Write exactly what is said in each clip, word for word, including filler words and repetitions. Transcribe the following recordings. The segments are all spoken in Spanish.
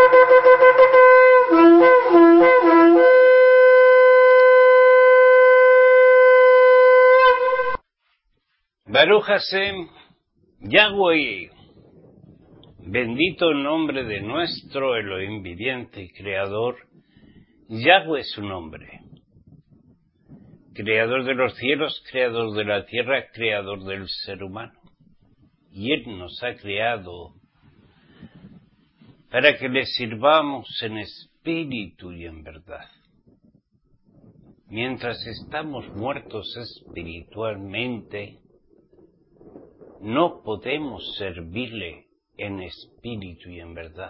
Baruch Hashem, Yahweh, bendito el nombre de nuestro Elohim viviente y creador. Yahweh es su nombre, creador de los cielos, creador de la tierra, creador del ser humano. Y Él nos ha creado para que le sirvamos en espíritu y en verdad. Mientras estamos muertos espiritualmente, no podemos servirle en espíritu y en verdad.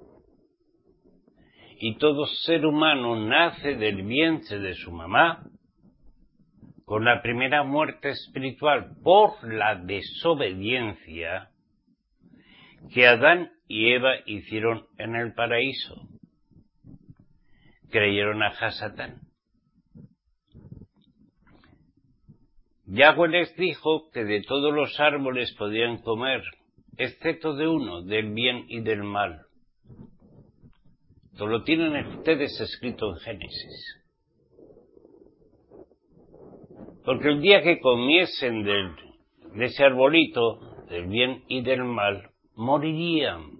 Y todo ser humano nace del vientre de su mamá con la primera muerte espiritual por la desobediencia que Adán y Eva hicieron en el paraíso. Creyeron a Hasatán. Yahweh les dijo que de todos los árboles podían comer, excepto de uno, del bien y del mal. Esto lo tienen ustedes escrito en Génesis. Porque el día que comiesen del, de ese arbolito, del bien y del mal, morirían.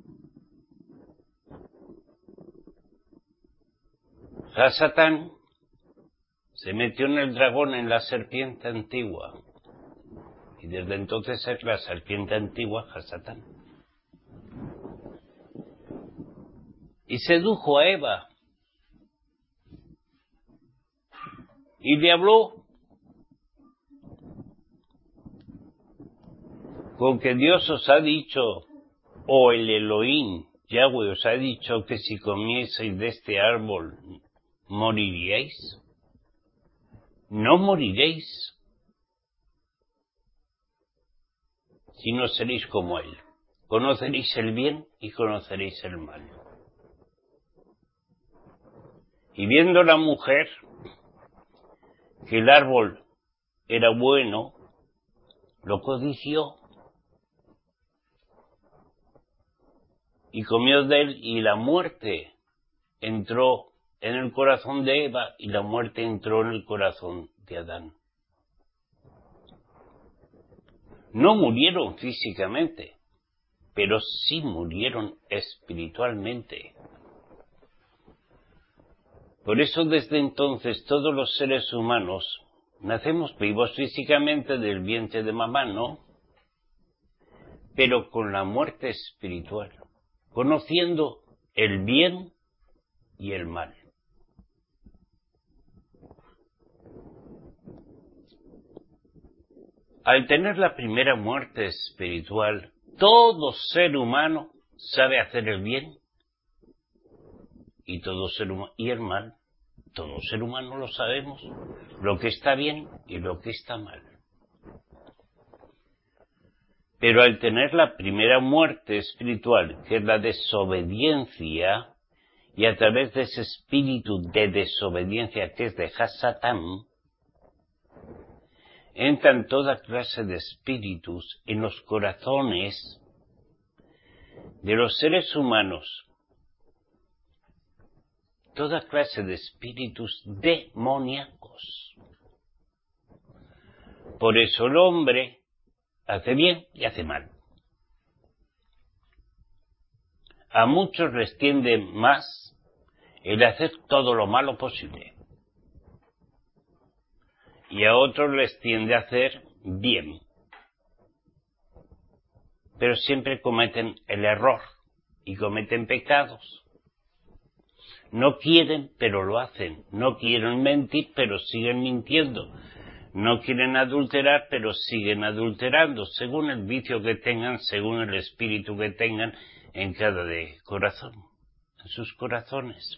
Hasatán se metió en el dragón, en la serpiente antigua. Y desde entonces es la serpiente antigua, Hasatán. Y sedujo a Eva. Y le habló con que Dios os ha dicho, o el Elohim, Yahweh os ha dicho que si comieseis de este árbol, moriríais. No moriréis, sino seréis como Él. Conoceréis el bien y conoceréis el mal. Y viendo la mujer que el árbol era bueno, lo codició y comió de él, y la muerte entró en el corazón de Eva y la muerte entró en el corazón de Adán. No murieron físicamente, pero sí murieron espiritualmente. Por eso desde entonces todos los seres humanos nacemos vivos físicamente del vientre de mamá, ¿no? Pero con la muerte espiritual, conociendo el bien y el mal. Al tener la primera muerte espiritual, todo ser humano sabe hacer el bien y todo ser humano y el mal. Todo ser humano lo sabemos, lo que está bien y lo que está mal. Pero al tener la primera muerte espiritual, que es la desobediencia, y a través de ese espíritu de desobediencia que es de Hasatán, entran toda clase de espíritus en los corazones de los seres humanos, toda clase de espíritus demoníacos. Por eso el hombre hace bien y hace mal. A muchos les tiende más el hacer todo lo malo posible. Y a otros les tiende a hacer bien. Pero siempre cometen el error y cometen pecados. No quieren, pero lo hacen. No quieren mentir, pero siguen mintiendo. No quieren adulterar, pero siguen adulterando, según el vicio que tengan, según el espíritu que tengan en cada de corazón, en sus corazones.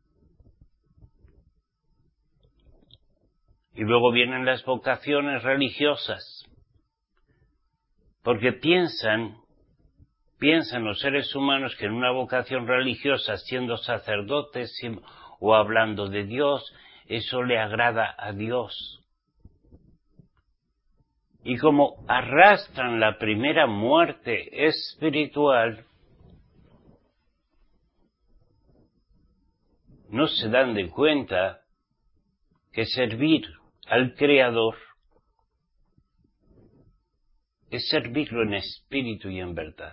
Y luego vienen las vocaciones religiosas, porque piensan, piensan los seres humanos que en una vocación religiosa, siendo sacerdotes o hablando de Dios, eso le agrada a Dios. Y como arrastran la primera muerte espiritual, no se dan de cuenta que servir al Creador es servirlo en espíritu y en verdad.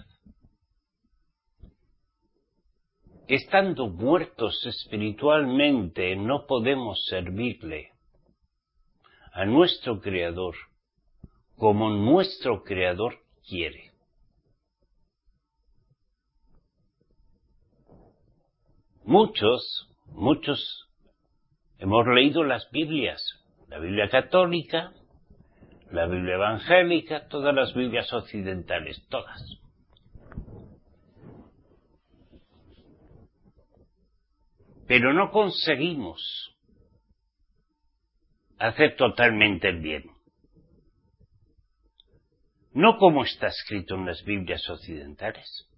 Estando muertos espiritualmente, no podemos servirle a nuestro Creador como nuestro Creador quiere. Muchos, muchos hemos leído las Biblias, la Biblia católica, la Biblia evangélica, todas las Biblias occidentales, todas. Pero no conseguimos hacer totalmente el bien. No como está escrito en las Biblias occidentales.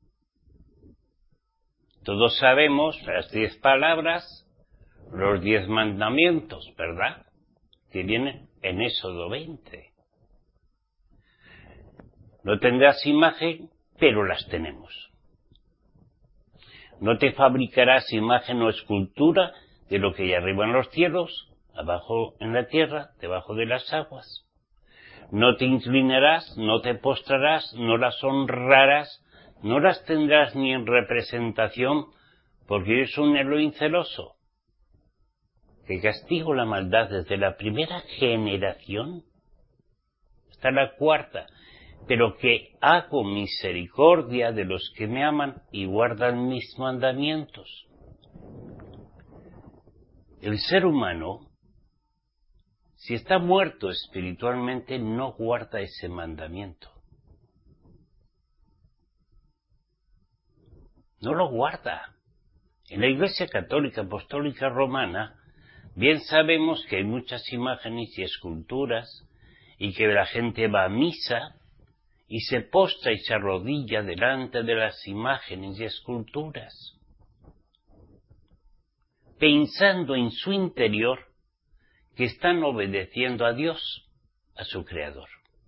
Todos sabemos las diez palabras, los diez mandamientos, ¿verdad? Que vienen en Éxodo veinte. No tendrás imagen, pero las tenemos. No te fabricarás imagen o escultura de lo que hay arriba en los cielos, abajo en la tierra, debajo de las aguas. No te inclinarás, no te postrarás, no las honrarás, no las tendrás ni en representación, porque eres un Elohim celoso, que castigo la maldad desde la primera generación hasta la cuarta, pero que hago misericordia de los que me aman y guardan mis mandamientos. El ser humano, si está muerto espiritualmente, no guarda ese mandamiento. No lo guarda. En la Iglesia Católica Apostólica Romana, bien sabemos que hay muchas imágenes y esculturas, y que la gente va a misa, y se postra y se arrodilla delante de las imágenes y esculturas, pensando en su interior que están obedeciendo a Dios, a su Creador.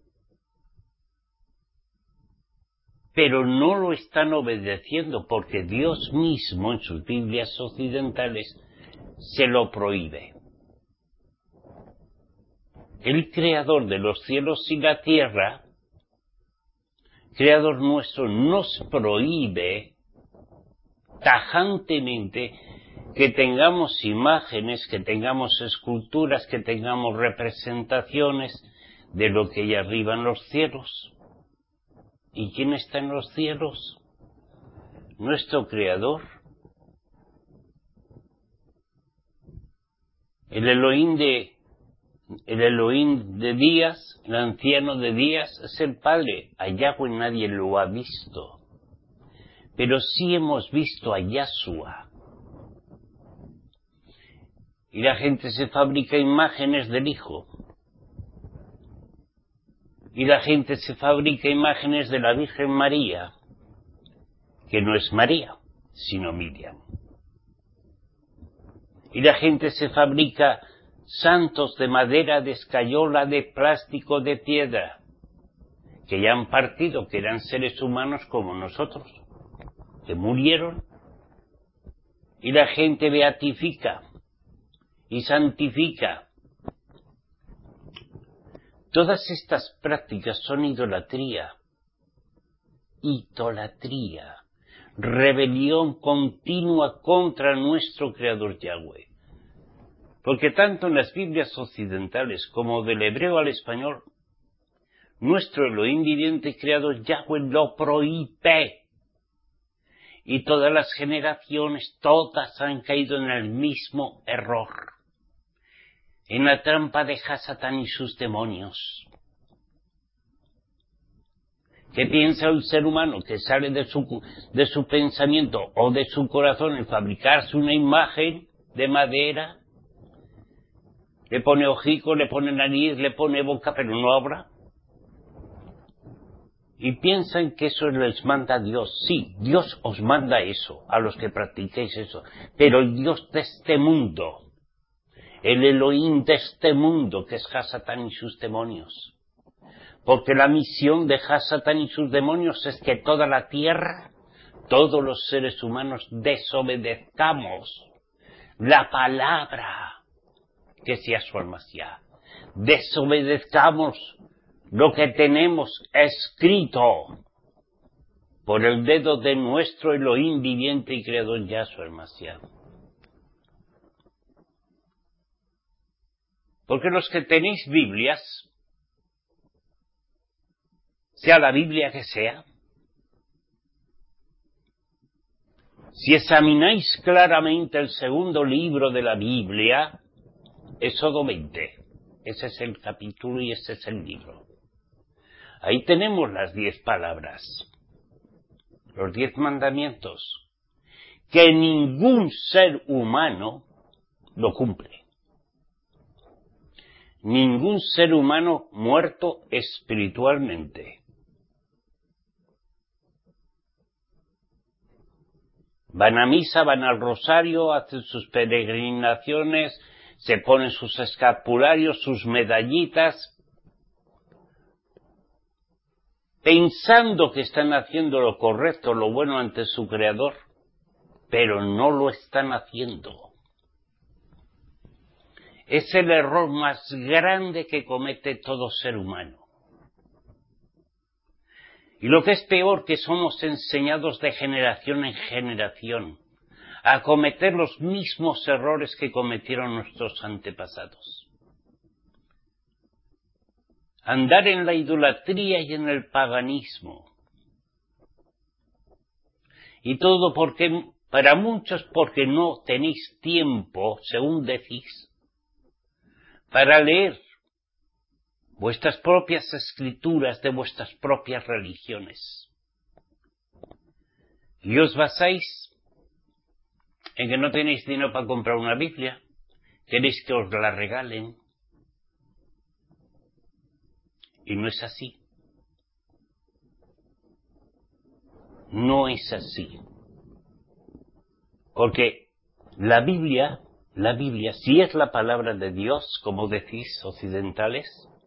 Pero no lo están obedeciendo porque Dios mismo en sus Biblias occidentales se lo prohíbe. El Creador de los cielos y la tierra, Creador nuestro, nos prohíbe tajantemente que tengamos imágenes, que tengamos esculturas, que tengamos representaciones de lo que hay arriba en los cielos. ¿Y quién está en los cielos? Nuestro Creador. El Elohim de, el Elohim de días, el anciano de días, es el Padre. A Yahweh nadie lo ha visto. Pero sí hemos visto a Yahshua. Y la gente se fabrica imágenes del Hijo. Y la gente se fabrica imágenes de la Virgen María, que no es María, sino Miriam. Y la gente se fabrica santos de madera, de escayola, de plástico, de piedra, que ya han partido, que eran seres humanos como nosotros, que murieron. Y la gente beatifica y santifica. Todas estas prácticas son idolatría, idolatría, rebelión continua contra nuestro Creador Yahweh. Porque tanto en las Biblias occidentales como del hebreo al español, nuestro Elohim viviente y Creador Yahweh lo prohíbe. Y todas las generaciones, todas han caído en el mismo error, en la trampa de Hasatán y sus demonios. ¿Qué piensa un ser humano que sale de su, de su pensamiento o de su corazón en fabricarse una imagen de madera? Le pone hocico, le pone nariz, le pone boca, pero no habla. Y piensan que eso les manda Dios. Sí, Dios os manda eso, a los que practiquéis eso. Pero el Dios de este mundo, el Elohim de este mundo, que es Hasatán y sus demonios. Porque la misión de Hasatán y sus demonios es que toda la tierra, todos los seres humanos desobedezcamos la palabra que sea su almasía. Desobedezcamos lo que tenemos escrito por el dedo de nuestro Elohim viviente y creador Yahshua el Mashiach. Porque los que tenéis Biblias, sea la Biblia que sea, si examináis claramente el segundo libro de la Biblia, Éxodo veinte, ese es el capítulo y ese es el libro. Ahí tenemos las diez palabras, los diez mandamientos, que ningún ser humano lo cumple. Ningún ser humano muerto espiritualmente. Van a misa, van al rosario, hacen sus peregrinaciones, se ponen sus escapularios, sus medallitas, pensando que están haciendo lo correcto, lo bueno ante su Creador, pero no lo están haciendo. Es el error más grande que comete todo ser humano. Y lo que es peor, que somos enseñados de generación en generación a cometer los mismos errores que cometieron nuestros antepasados. Andar en la idolatría y en el paganismo. Y todo porque, para muchos, porque no tenéis tiempo, según decís, para leer vuestras propias escrituras de vuestras propias religiones. Y os basáis en que no tenéis dinero para comprar una Biblia, queréis que os la regalen. Y no es así. No es así. Porque la Biblia, la Biblia, si es la palabra de Dios, como decís occidentales,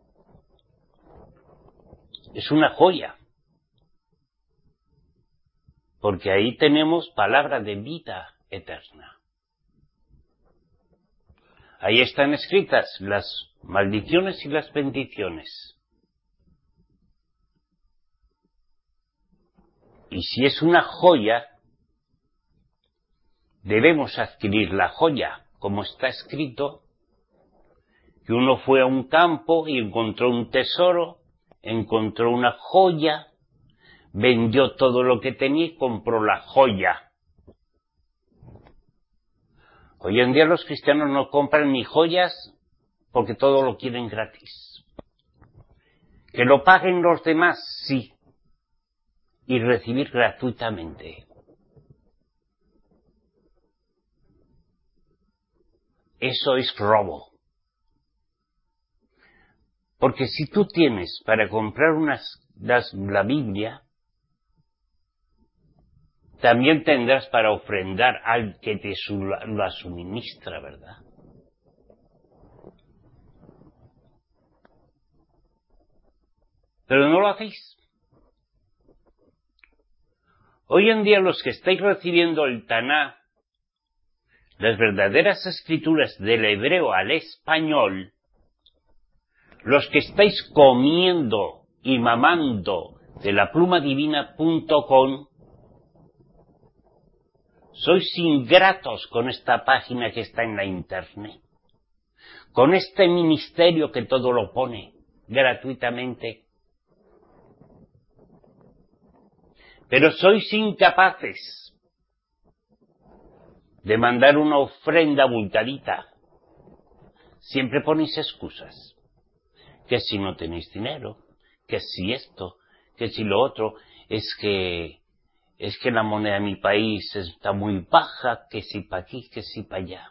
es una joya. Porque ahí tenemos palabra de vida eterna. Ahí están escritas las maldiciones y las bendiciones. Y si es una joya, debemos adquirir la joya, como está escrito, que uno fue a un campo y encontró un tesoro, encontró una joya, vendió todo lo que tenía y compró la joya. Hoy en día los cristianos no compran ni joyas porque todo lo quieren gratis. Que lo paguen los demás, sí, y recibir gratuitamente. Eso es robo. Porque si tú tienes para comprar unas, las, la Biblia, también tendrás para ofrendar al que te su, la suministra, ¿verdad? Pero no lo hacéis. Hoy en día los que estáis recibiendo el Taná, las verdaderas escrituras del hebreo al español, los que estáis comiendo y mamando de la pluma divina punto com, sois ingratos con esta página que está en la internet, con este ministerio que todo lo pone gratuitamente. Pero sois incapaces de mandar una ofrenda abultadita. Siempre ponéis excusas. Que si no tenéis dinero, que si esto, que si lo otro, es que es que la moneda de mi país está muy baja, que si para aquí, que si para allá.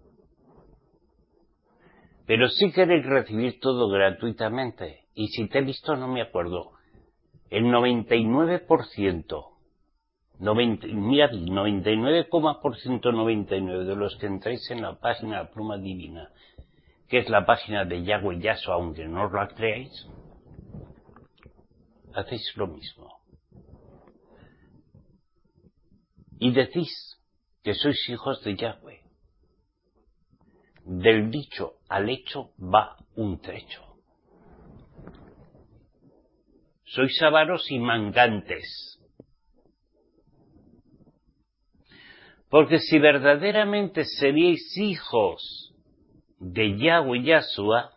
Pero si queréis recibir todo gratuitamente, y si te he visto no me acuerdo, el noventa y nueve por ciento, noventa, mira, noventa y nueve por ciento noventa y nueve de los que entráis en la página La Pluma Divina, que es la página de Yahweh Yahshua, aunque no os la creáis, hacéis lo mismo. Y decís que sois hijos de Yahweh. del dicho al hecho va un trecho. Sois avaros y mangantes. Porque si verdaderamente seríais hijos de Yahweh y Yahshua,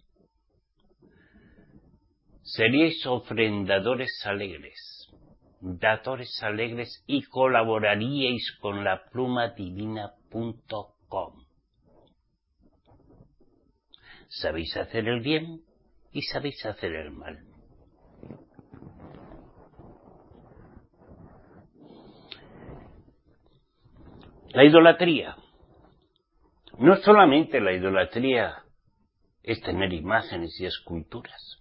seríais ofrendadores alegres, dadores alegres y colaboraríais con la pluma divina punto com. Sabéis hacer el bien y sabéis hacer el mal. La idolatría. No solamente la idolatría es tener imágenes y esculturas.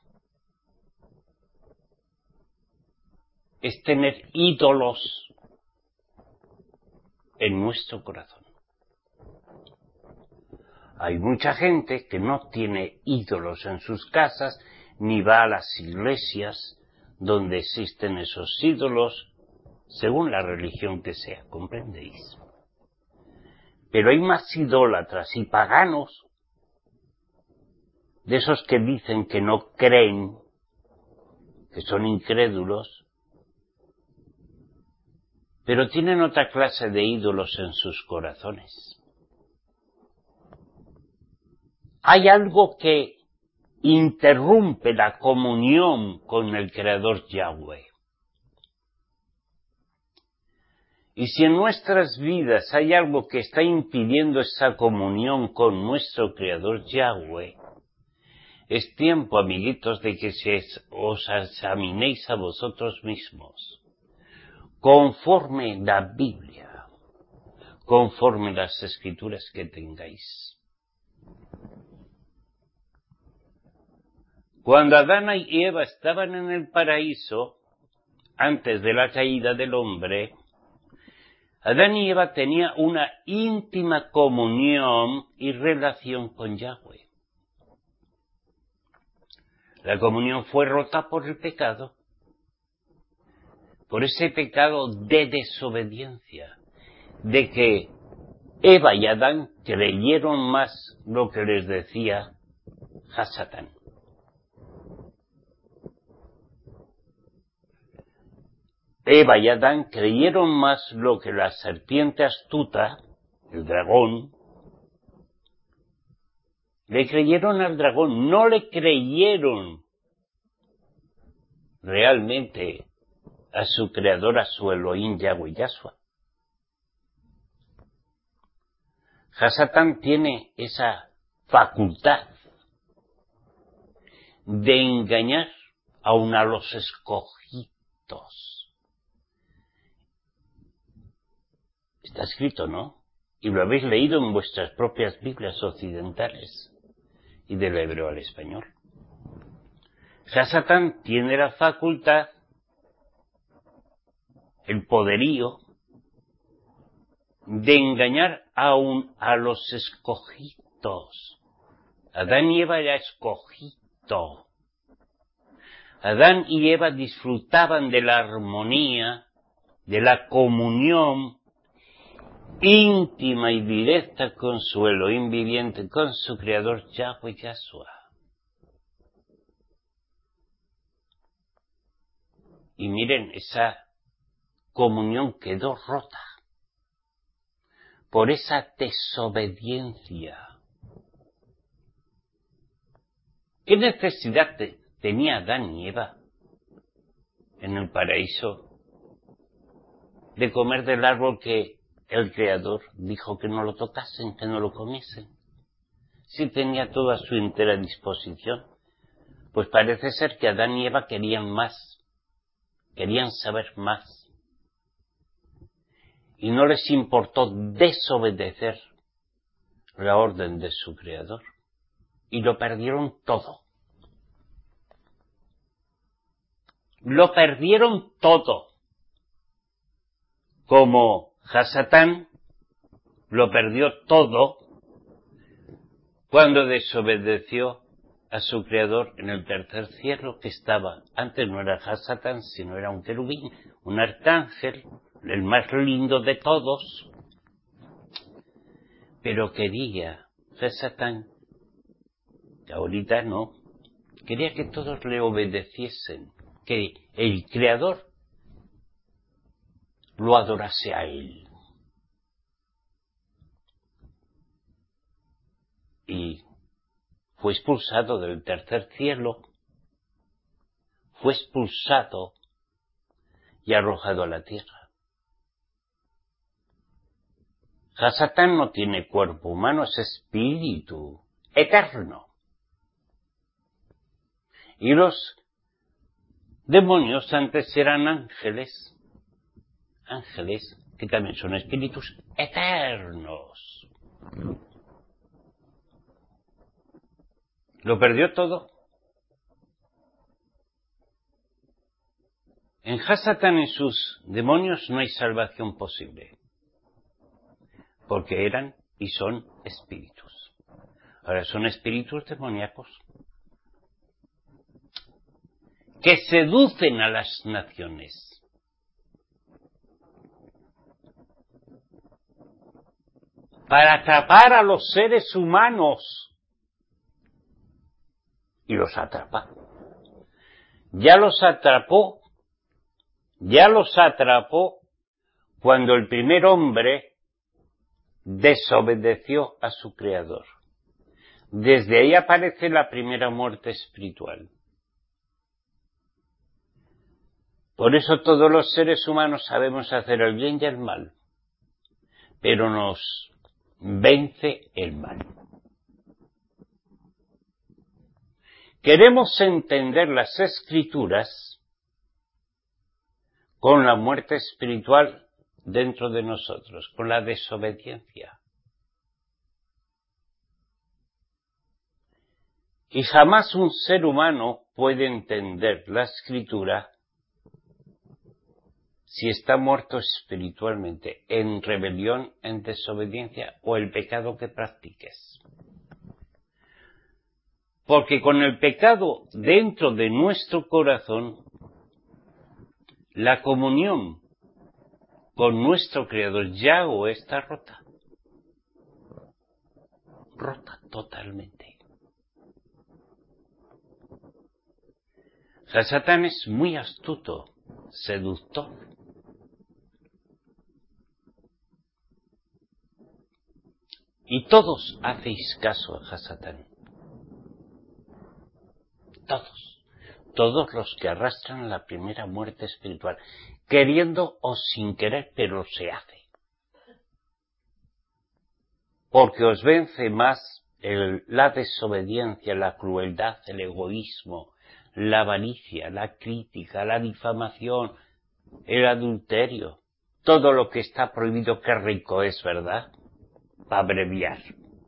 Es tener ídolos en nuestro corazón. Hay mucha gente que no tiene ídolos en sus casas, ni va a las iglesias donde existen esos ídolos, según la religión que sea, ¿comprendéis? Pero hay más idólatras y paganos, de esos que dicen que no creen, que son incrédulos, pero tienen otra clase de ídolos en sus corazones. Hay algo que interrumpe la comunión con el Creador Yahweh. Y si en nuestras vidas hay algo que está impidiendo esa comunión con nuestro Creador Yahweh, es tiempo, amiguitos, de que os examinéis a vosotros mismos, conforme la Biblia, conforme las escrituras que tengáis. Cuando Adán y Eva estaban en el paraíso, antes de la caída del hombre, Adán y Eva tenían una íntima comunión y relación con Yahweh. La comunión fue rota por el pecado, por ese pecado de desobediencia, de que Eva y Adán creyeron más lo que les decía Hasatán. Eva y Adán creyeron más lo que la serpiente astuta, el dragón, le creyeron al dragón, no le creyeron realmente a su creador, a su Elohim, Yahweh Yahshua. Hasatán tiene esa facultad de engañar aun a los escogidos. Está escrito, ¿no? Y lo habéis leído en vuestras propias Biblias occidentales y del hebreo al español. Hasatán tiene la facultad, el poderío, de engañar aún a los escogidos. Adán y Eva era escogido. Adán y Eva disfrutaban de la armonía, de la comunión íntima y directa con su Elohim viviente, con su Creador Yahweh Yahshua. Y miren, esa comunión quedó rota por esa desobediencia. ¿Qué necesidad te, tenía Adán y Eva en el paraíso de comer del árbol que el Creador dijo que no lo tocasen, que no lo comiesen? Si tenía toda su entera disposición. Pues parece ser que Adán y Eva querían más, querían saber más. Y no les importó desobedecer la orden de su Creador. Y lo perdieron todo. Lo perdieron todo. Como Hasatán lo perdió todo cuando desobedeció a su Creador en el tercer cielo, que estaba, antes no era Hasatán, sino era un querubín, un arcángel, el más lindo de todos, pero quería Satán, que ahorita no, quería que todos le obedeciesen, que el Creador lo adorase a él. Y fue expulsado del tercer cielo, fue expulsado y arrojado a la tierra. Satán no tiene cuerpo humano, es espíritu eterno. Y los demonios antes eran ángeles, ángeles que también son espíritus eternos. Lo perdió todo. En Hasatán y sus demonios no hay salvación posible, porque eran y son espíritus. Ahora son espíritus demoníacos que seducen a las naciones. Para atrapar a los seres humanos. Y los atrapa. Ya los atrapó, ya los atrapó cuando el primer hombre desobedeció a su creador. Desde ahí aparece la primera muerte espiritual. Por eso todos los seres humanos sabemos hacer el bien y el mal, pero nos vence el mal. Queremos entender las Escrituras con la muerte espiritual dentro de nosotros, con la desobediencia. Y jamás un ser humano puede entender la Escritura si está muerto espiritualmente, en rebelión, en desobediencia o el pecado que practiques. Porque con el pecado dentro de nuestro corazón, la comunión con nuestro Creador Yahweh está rota. Rota totalmente. O sea, Satán es muy astuto, seductor. Y todos hacéis caso a Satán. Todos. Todos los que arrastran la primera muerte espiritual, queriendo o sin querer, pero se hace. Porque os vence más el, la desobediencia, la crueldad, el egoísmo, la avaricia, la crítica, la difamación, el adulterio, todo lo que está prohibido, qué rico es, ¿verdad? Para abreviar.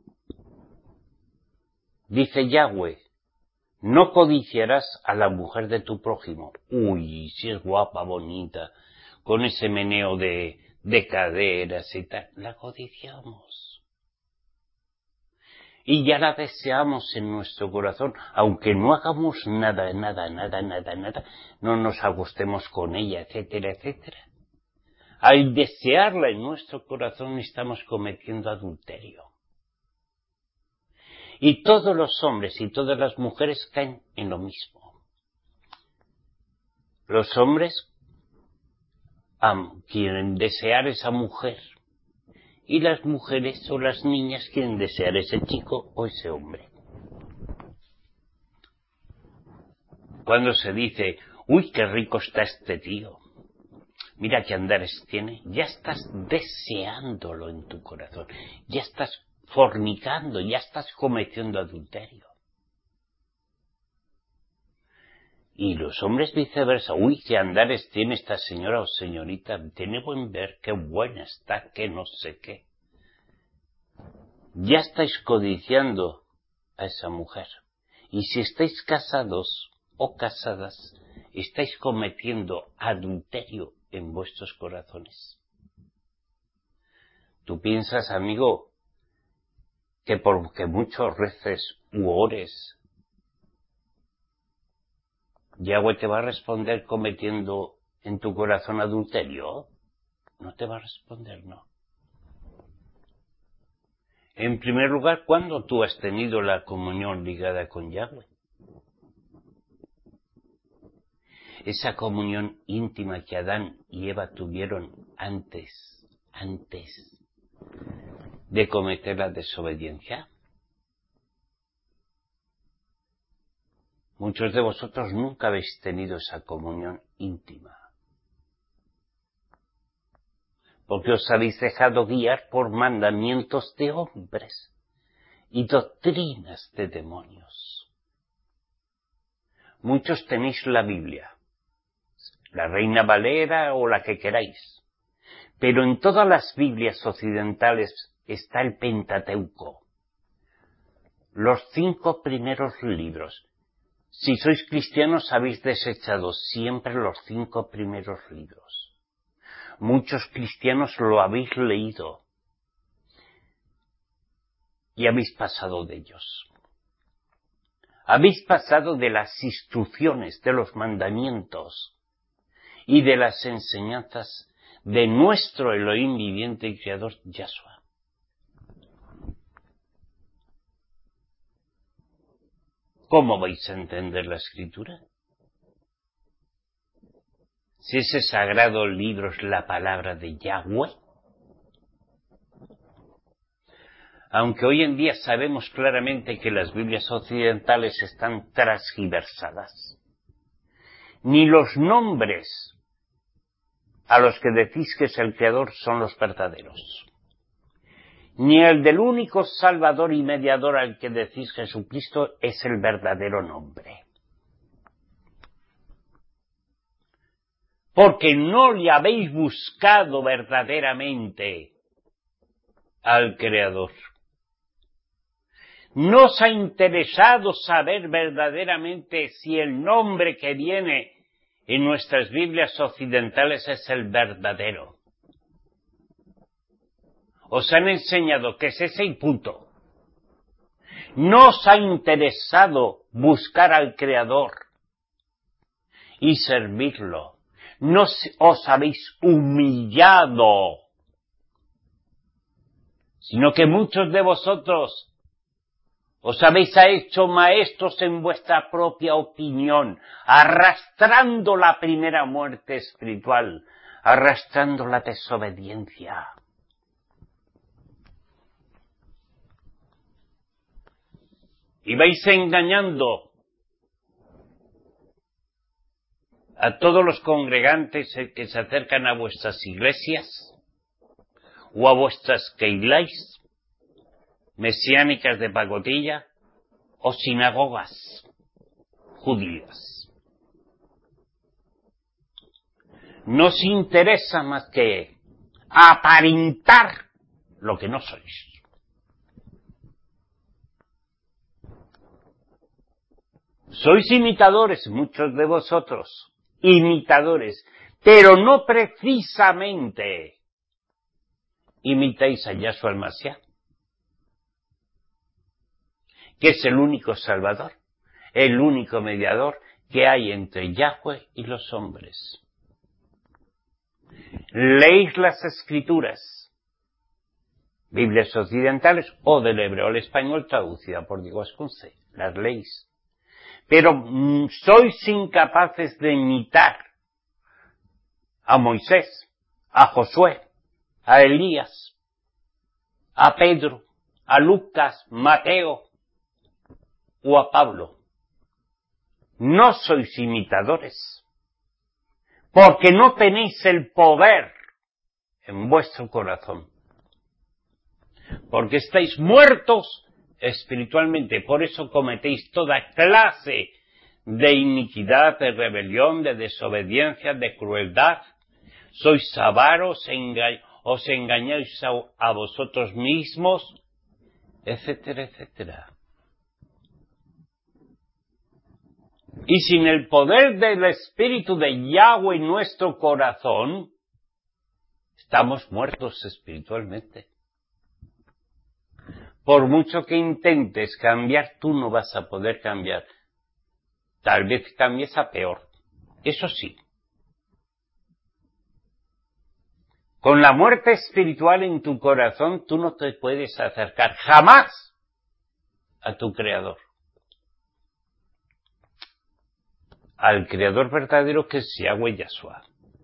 Dice Yahweh, no codiciarás a la mujer de tu prójimo. Uy, si es guapa, bonita, con ese meneo de, de caderas y tal, la codiciamos. Y ya la deseamos en nuestro corazón, aunque no hagamos nada, nada, nada, nada, nada, no nos acostemos con ella, etcétera, etcétera. Al desearla en nuestro corazón estamos cometiendo adulterio. Y todos los hombres y todas las mujeres caen en lo mismo. Los hombres um, quieren desear esa mujer y las mujeres o las niñas quieren desear ese chico o ese hombre. Cuando se dice, uy, qué rico está este tío, mira qué andares tiene, ya estás deseándolo en tu corazón, ya estás fornicando, ya estás cometiendo adulterio. Y los hombres viceversa, uy, qué andares tiene esta señora o señorita, tiene buen ver, qué buena está, qué no sé qué. Ya estáis codiciando a esa mujer. Y si estáis casados o casadas, estáis cometiendo adulterio en vuestros corazones. Tú piensas, amigo, que porque muchos reces u ores, Yahweh te va a responder cometiendo en tu corazón adulterio. No te va a responder, no. En primer lugar, ¿cuándo tú has tenido la comunión ligada con Yahweh? Esa comunión íntima que Adán y Eva tuvieron antes, antes de cometer la desobediencia. Muchos de vosotros nunca habéis tenido esa comunión íntima, porque os habéis dejado guiar por mandamientos de hombres y doctrinas de demonios. Muchos tenéis la Biblia, la Reina Valera o la que queráis, pero en todas las Biblias occidentales está el Pentateuco, los cinco primeros libros. Si sois cristianos habéis desechado siempre los cinco primeros libros. Muchos cristianos lo habéis leído y habéis pasado de ellos. Habéis pasado de las instrucciones, de los mandamientos y de las enseñanzas de nuestro Elohim viviente y creador Yahshua. ¿Cómo vais a entender la Escritura? Si ese sagrado libro es la palabra de Yahweh. Aunque hoy en día sabemos claramente que las Biblias occidentales están transgiversadas, ni los nombres a los que decís que es el Creador son los verdaderos, ni el del único Salvador y Mediador al que decís Jesucristo es el verdadero nombre. Porque no le habéis buscado verdaderamente al Creador. No os ha interesado saber verdaderamente si el nombre que viene en nuestras Biblias occidentales es el verdadero. Os han enseñado que es ese y punto. No os ha interesado buscar al Creador y servirlo. No os habéis humillado, sino que muchos de vosotros os habéis hecho maestros en vuestra propia opinión, arrastrando la primera muerte espiritual, arrastrando la desobediencia. Y vais engañando a todos los congregantes que se acercan a vuestras iglesias o a vuestras keilais mesiánicas de pacotilla o sinagogas judías. No os interesa más que aparentar lo que no sois. Sois imitadores, muchos de vosotros, imitadores, pero no precisamente imitáis a Yahshua el Mashiach, que es el único Salvador, el único mediador que hay entre Yahweh y los hombres. Leéis las Escrituras, Biblias occidentales o del hebreo al español traducida por Diego Ascunce, las leéis. Pero mm, sois incapaces de imitar a Moisés, a Josué, a Elías, a Pedro, a Lucas, Mateo o a Pablo. No sois imitadores, porque no tenéis el poder en vuestro corazón, porque estáis muertos espiritualmente, por eso cometéis toda clase de iniquidad, de rebelión, de desobediencia, de crueldad. Sois avaros, enga- os engañáis a, a vosotros mismos, etcétera, etcétera. Y sin el poder del Espíritu de Yahweh en nuestro corazón, estamos muertos espiritualmente. Por mucho que intentes cambiar, tú no vas a poder cambiar. Tal vez cambies a peor. Eso sí. Con la muerte espiritual en tu corazón, tú no te puedes acercar jamás a tu Creador. Al Creador verdadero que es Yahweh Yahshua.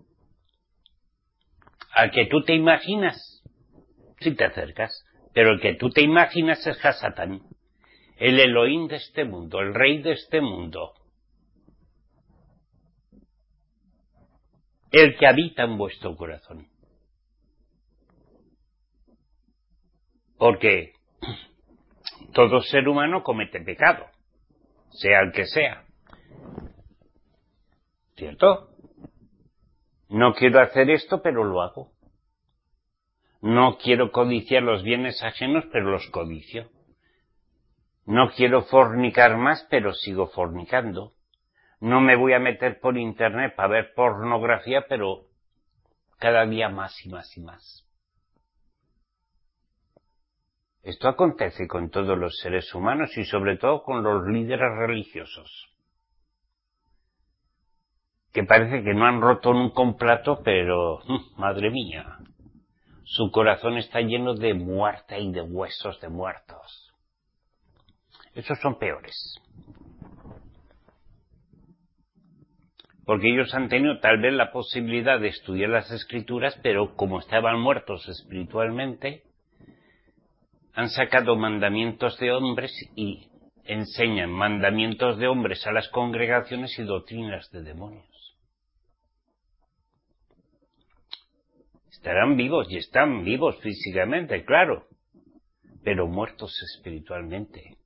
Al que tú te imaginas, si te acercas, pero el que tú te imaginas es Hasatán, el Elohim de este mundo, el rey de este mundo, el que habita en vuestro corazón. Porque todo ser humano comete pecado, sea el que sea. ¿Cierto? No quiero hacer esto, pero lo hago. No quiero codiciar los bienes ajenos, pero los codicio. No quiero fornicar más, pero sigo fornicando. No me voy a meter por internet para ver pornografía, pero cada día más y más y más. Esto acontece con todos los seres humanos y sobre todo con los líderes religiosos, que parece que no han roto nunca un plato, pero, madre mía, su corazón está lleno de muerte y de huesos de muertos. Esos son peores. Porque ellos han tenido tal vez la posibilidad de estudiar las Escrituras, pero como estaban muertos espiritualmente, han sacado mandamientos de hombres y enseñan mandamientos de hombres a las congregaciones y doctrinas de demonios. Estarán vivos y están vivos físicamente, claro, pero muertos espiritualmente.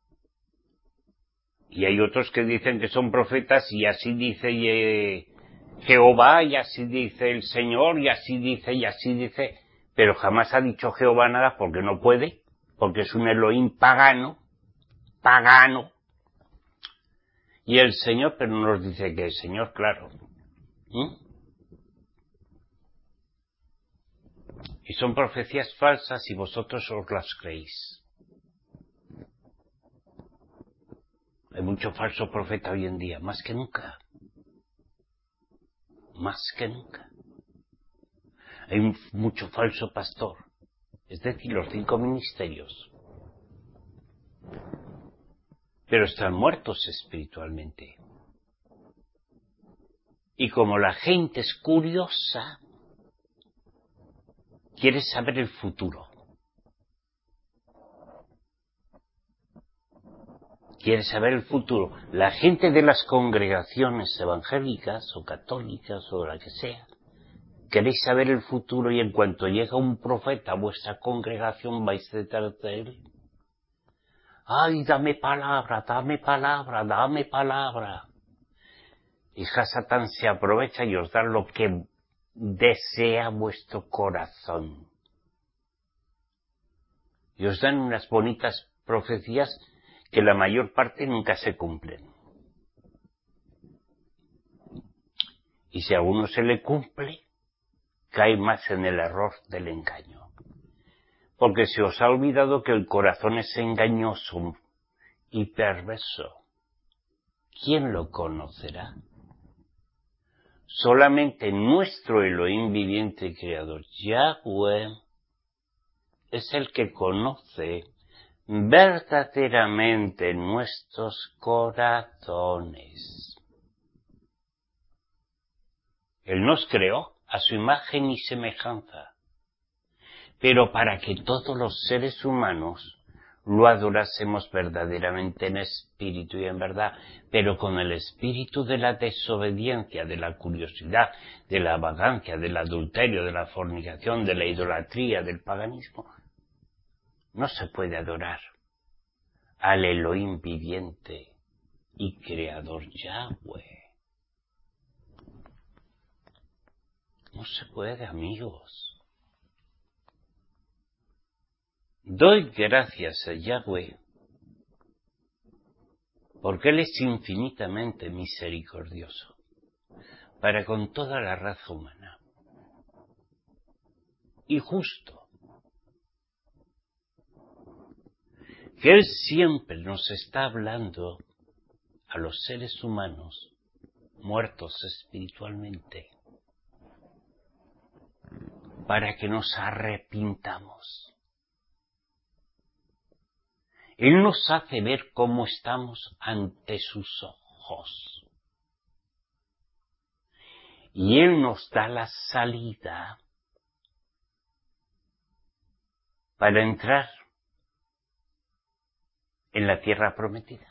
Y hay otros que dicen que son profetas y así dice eh, Jehová, y así dice el Señor, y así dice, y así dice, pero jamás ha dicho Jehová nada porque no puede, porque es un Elohim pagano, pagano. Y el Señor, pero no nos dice que el Señor, claro. ¿Mm? Y son profecías falsas y vosotros os las creéis. Hay mucho falso profeta hoy en día, más que nunca. Más que nunca. Hay mucho falso pastor. Es decir, los cinco ministerios. Pero están muertos espiritualmente. Y como la gente es curiosa, quiere saber el futuro. Quiere saber el futuro. La gente de las congregaciones evangélicas o católicas o la que sea, queréis saber el futuro y en cuanto llega un profeta a vuestra congregación vais detrás de él. ¡Ay, dame palabra, dame palabra, dame palabra! Y Hasatán se aprovecha y os da lo que desea vuestro corazón. Y os dan unas bonitas profecías que la mayor parte nunca se cumplen. Y si a uno se le cumple, cae más en el error del engaño. Porque se os ha olvidado que el corazón es engañoso y perverso. ¿Quién lo conocerá? Solamente nuestro Elohim viviente y creador, Yahweh, es el que conoce verdaderamente nuestros corazones. Él nos creó a su imagen y semejanza, pero para que todos los seres humanos lo adorásemos verdaderamente en espíritu y en verdad, pero con el espíritu de la desobediencia, de la curiosidad, de la vagancia, del adulterio, de la fornicación, de la idolatría, del paganismo, no se puede adorar al Elohim viviente y creador Yahweh. No se puede, amigos. Doy gracias a Yahweh porque Él es infinitamente misericordioso para con toda la raza humana y justo. Que Él siempre nos está hablando a los seres humanos muertos espiritualmente. para que nos arrepintamos. Él nos hace ver cómo estamos ante sus ojos. Y Él nos da la salida para entrar en la tierra prometida.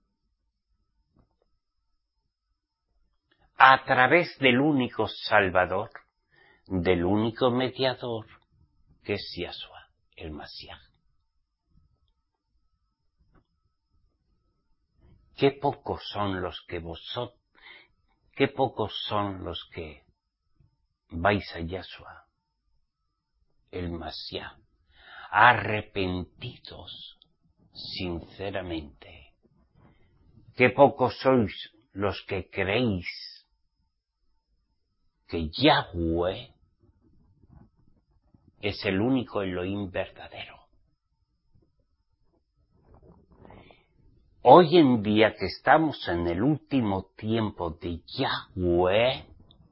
A través del único Salvador, del único mediador, que es Yahshua, el Mashiach. Qué pocos son los que vosotros, qué pocos son los que vais a Yahshua, el Mashiach, arrepentidos sinceramente. Qué pocos sois los que creéis que Yahweh es el único Elohim verdadero. Hoy en día que estamos en el último tiempo de Yahweh,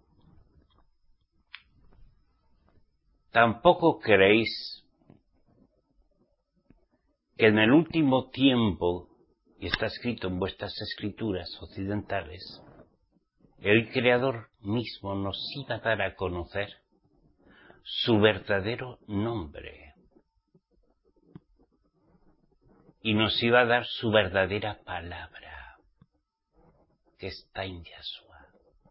tampoco creéis que en el último tiempo, y está escrito en vuestras escrituras occidentales, el Creador mismo nos iba a dar a conocer su verdadero nombre y nos iba a dar su verdadera palabra, que está en Yahshua.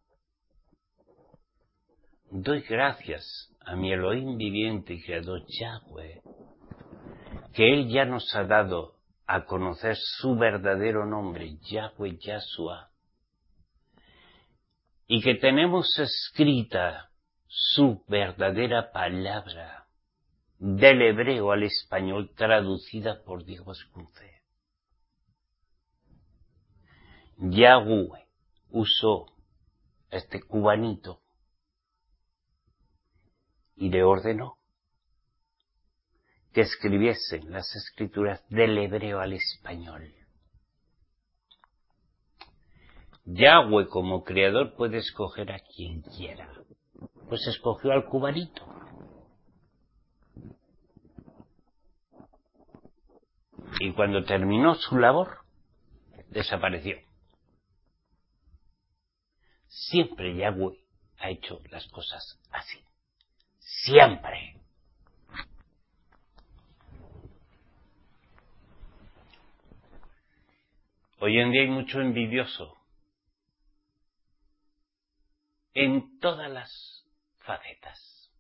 Doy gracias a mi Elohim viviente y Creador Yahweh, que Él ya nos ha dado a conocer su verdadero nombre, Yahweh Yahshua, y que tenemos escrita su verdadera palabra del hebreo al español traducida por Diego Escunce. Yahweh usó este cubanito y le ordenó que escribiesen las escrituras del hebreo al español. Yahweh como creador puede escoger a quien quiera. Pues escogió al cubanito. Y cuando terminó su labor, desapareció. Siempre Yahweh ha hecho las cosas así. Siempre. Hoy en día hay mucho envidioso en todas las facetas.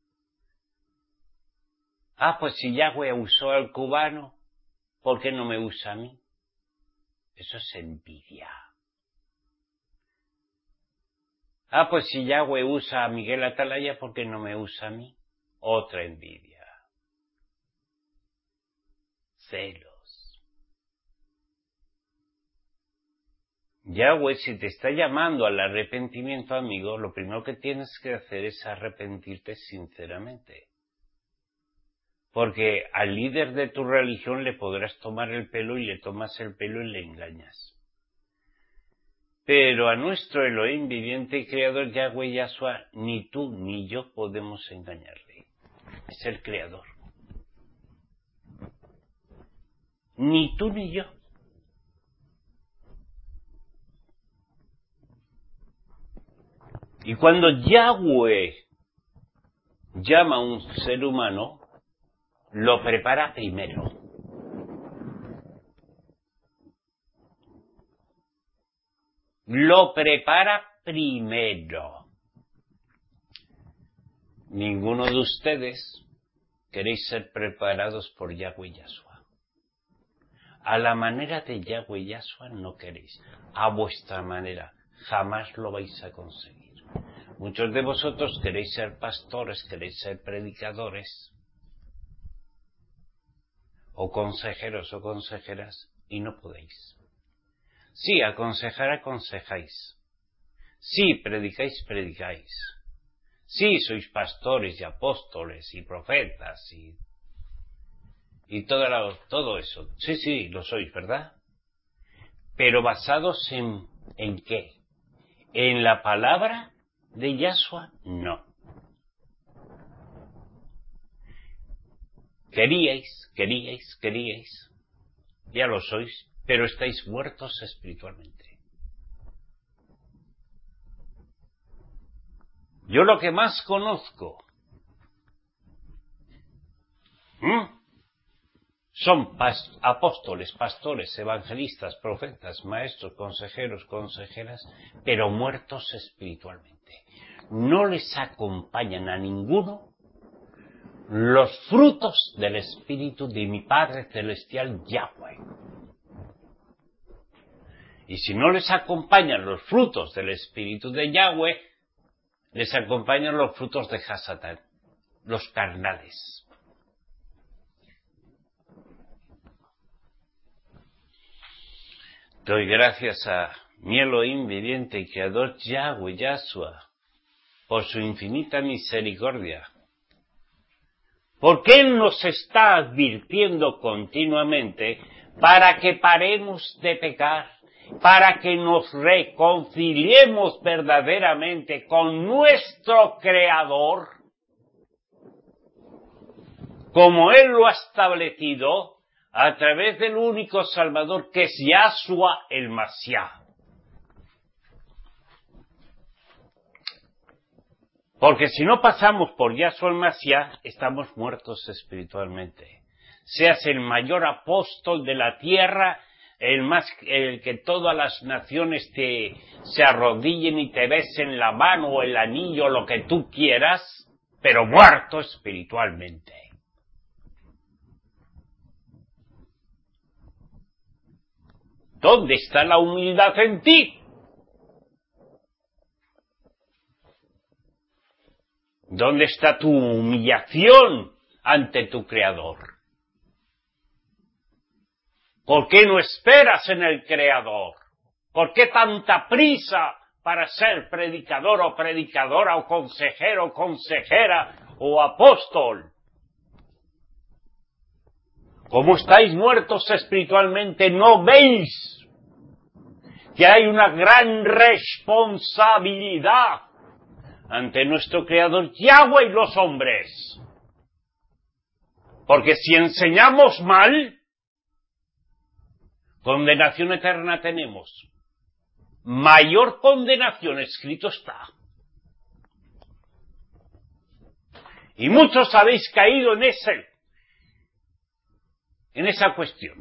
Ah, pues si Yahweh usó al cubano, ¿por qué no me usa a mí? Eso es envidia. Ah, pues si Yahweh usa a Miguel Atalaya, ¿por qué no me usa a mí? Otra envidia. Celos. Yahweh, si te está llamando al arrepentimiento, amigo, lo primero que tienes que hacer es arrepentirte sinceramente. Porque al líder de tu religión le podrás tomar el pelo y le tomas el pelo y le engañas. Pero a nuestro Elohim viviente y creador Yahweh Yahshua, ni tú ni yo podemos engañarle. Es el creador. Ni tú ni yo. Y cuando Yahweh llama a un ser humano, lo prepara primero. Lo prepara primero. Ninguno de ustedes queréis ser preparados por Yahweh Yahshua. A la manera de Yahweh Yahshua no queréis. A vuestra manera jamás lo vais a conseguir. Muchos de vosotros queréis ser pastores, queréis ser predicadores, o consejeros o consejeras, y no podéis. Sí, aconsejar, aconsejáis. Sí, predicáis, predicáis. Sí, sois pastores y apóstoles y profetas y, y todo, la, todo eso. Sí, sí, lo sois, ¿verdad? Pero basados en, ¿en qué? ¿En la palabra de Yahshua? No. Queríais, queríais, queríais. Ya lo sois, pero estáis muertos espiritualmente. Yo lo que más conozco ¿Mm? son pas- apóstoles, pastores, evangelistas, profetas, maestros, consejeros, consejeras, pero muertos espiritualmente. No les acompañan a ninguno los frutos del Espíritu de mi Padre Celestial Yahweh. Y si no les acompañan los frutos del Espíritu de Yahweh, les acompañan los frutos de Hasatán, los carnales. Doy gracias a mi Elohim viviente y Creador Yahweh Yahshua por su infinita misericordia. Porque Él nos está advirtiendo continuamente para que paremos de pecar, para que nos reconciliemos verdaderamente con nuestro Creador, como Él lo ha establecido a través del único Salvador que es Yahshua el Mashiach. Porque si no pasamos por Yahshua el Mashiach, estamos muertos espiritualmente. Seas el mayor apóstol de la tierra, el más, el que todas las naciones te se arrodillen y te besen la mano o el anillo, lo que tú quieras, pero muerto espiritualmente. ¿Dónde está la humildad en ti? ¿Dónde está tu humillación ante tu Creador? ¿Por qué no esperas en el Creador? ¿Por qué tanta prisa para ser predicador o predicadora o consejero o consejera o apóstol? Como estáis muertos espiritualmente, ¿no veis que hay una gran responsabilidad ante nuestro Creador Yahweh y los hombres? Porque si enseñamos mal, condenación eterna tenemos. Mayor condenación, escrito está. Y muchos habéis caído en ese, en esa cuestión.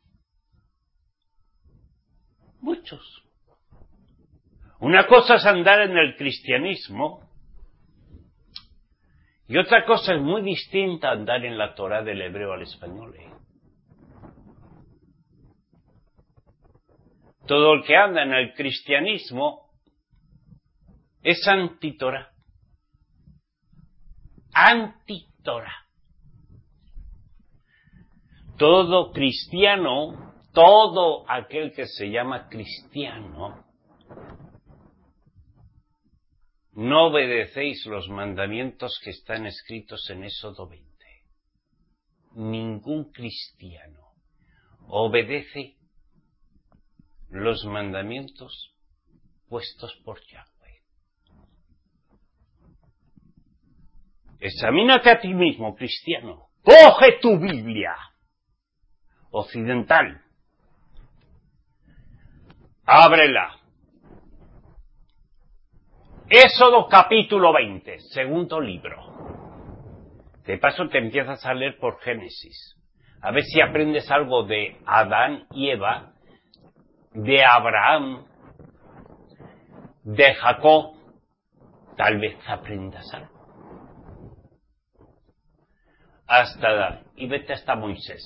Muchos. Una cosa es andar en el cristianismo y otra cosa es muy distinta andar en la Torá del hebreo al español. ¿eh? Todo el que anda en el cristianismo es antitorá. Antitorá. Todo cristiano, todo aquel que se llama cristiano, no obedecéis los mandamientos que están escritos en Éxodo veinte. Ningún cristiano obedece los mandamientos puestos por Yahweh. Examínate a ti mismo, cristiano. Coge tu Biblia occidental. Ábrela. Éxodo capítulo veinte, segundo libro. De paso te empiezas a leer por Génesis. A ver si aprendes algo de Adán y Eva, de Abraham, de Jacob. Tal vez aprendas algo. Hasta, y vete hasta Moisés.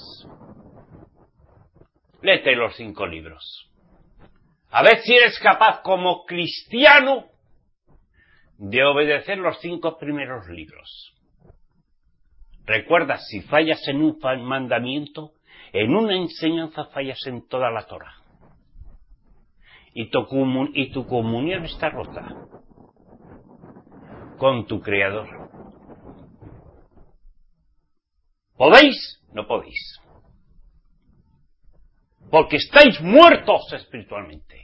Léete los cinco libros. A ver si eres capaz como cristiano de obedecer los cinco primeros libros. Recuerda, si fallas en un mandamiento, en una enseñanza fallas en toda la Torá. Y tu, comun- y tu comunión está rota con tu Creador. ¿Podéis? No podéis. Porque estáis muertos espiritualmente.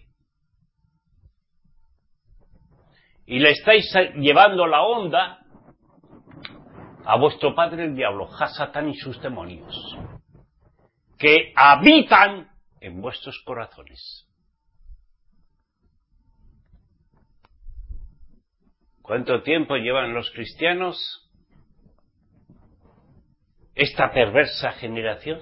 Y le estáis llevando la onda a vuestro padre el diablo, a Satán y sus demonios, que habitan en vuestros corazones. ¿Cuánto tiempo llevan los cristianos esta perversa generación?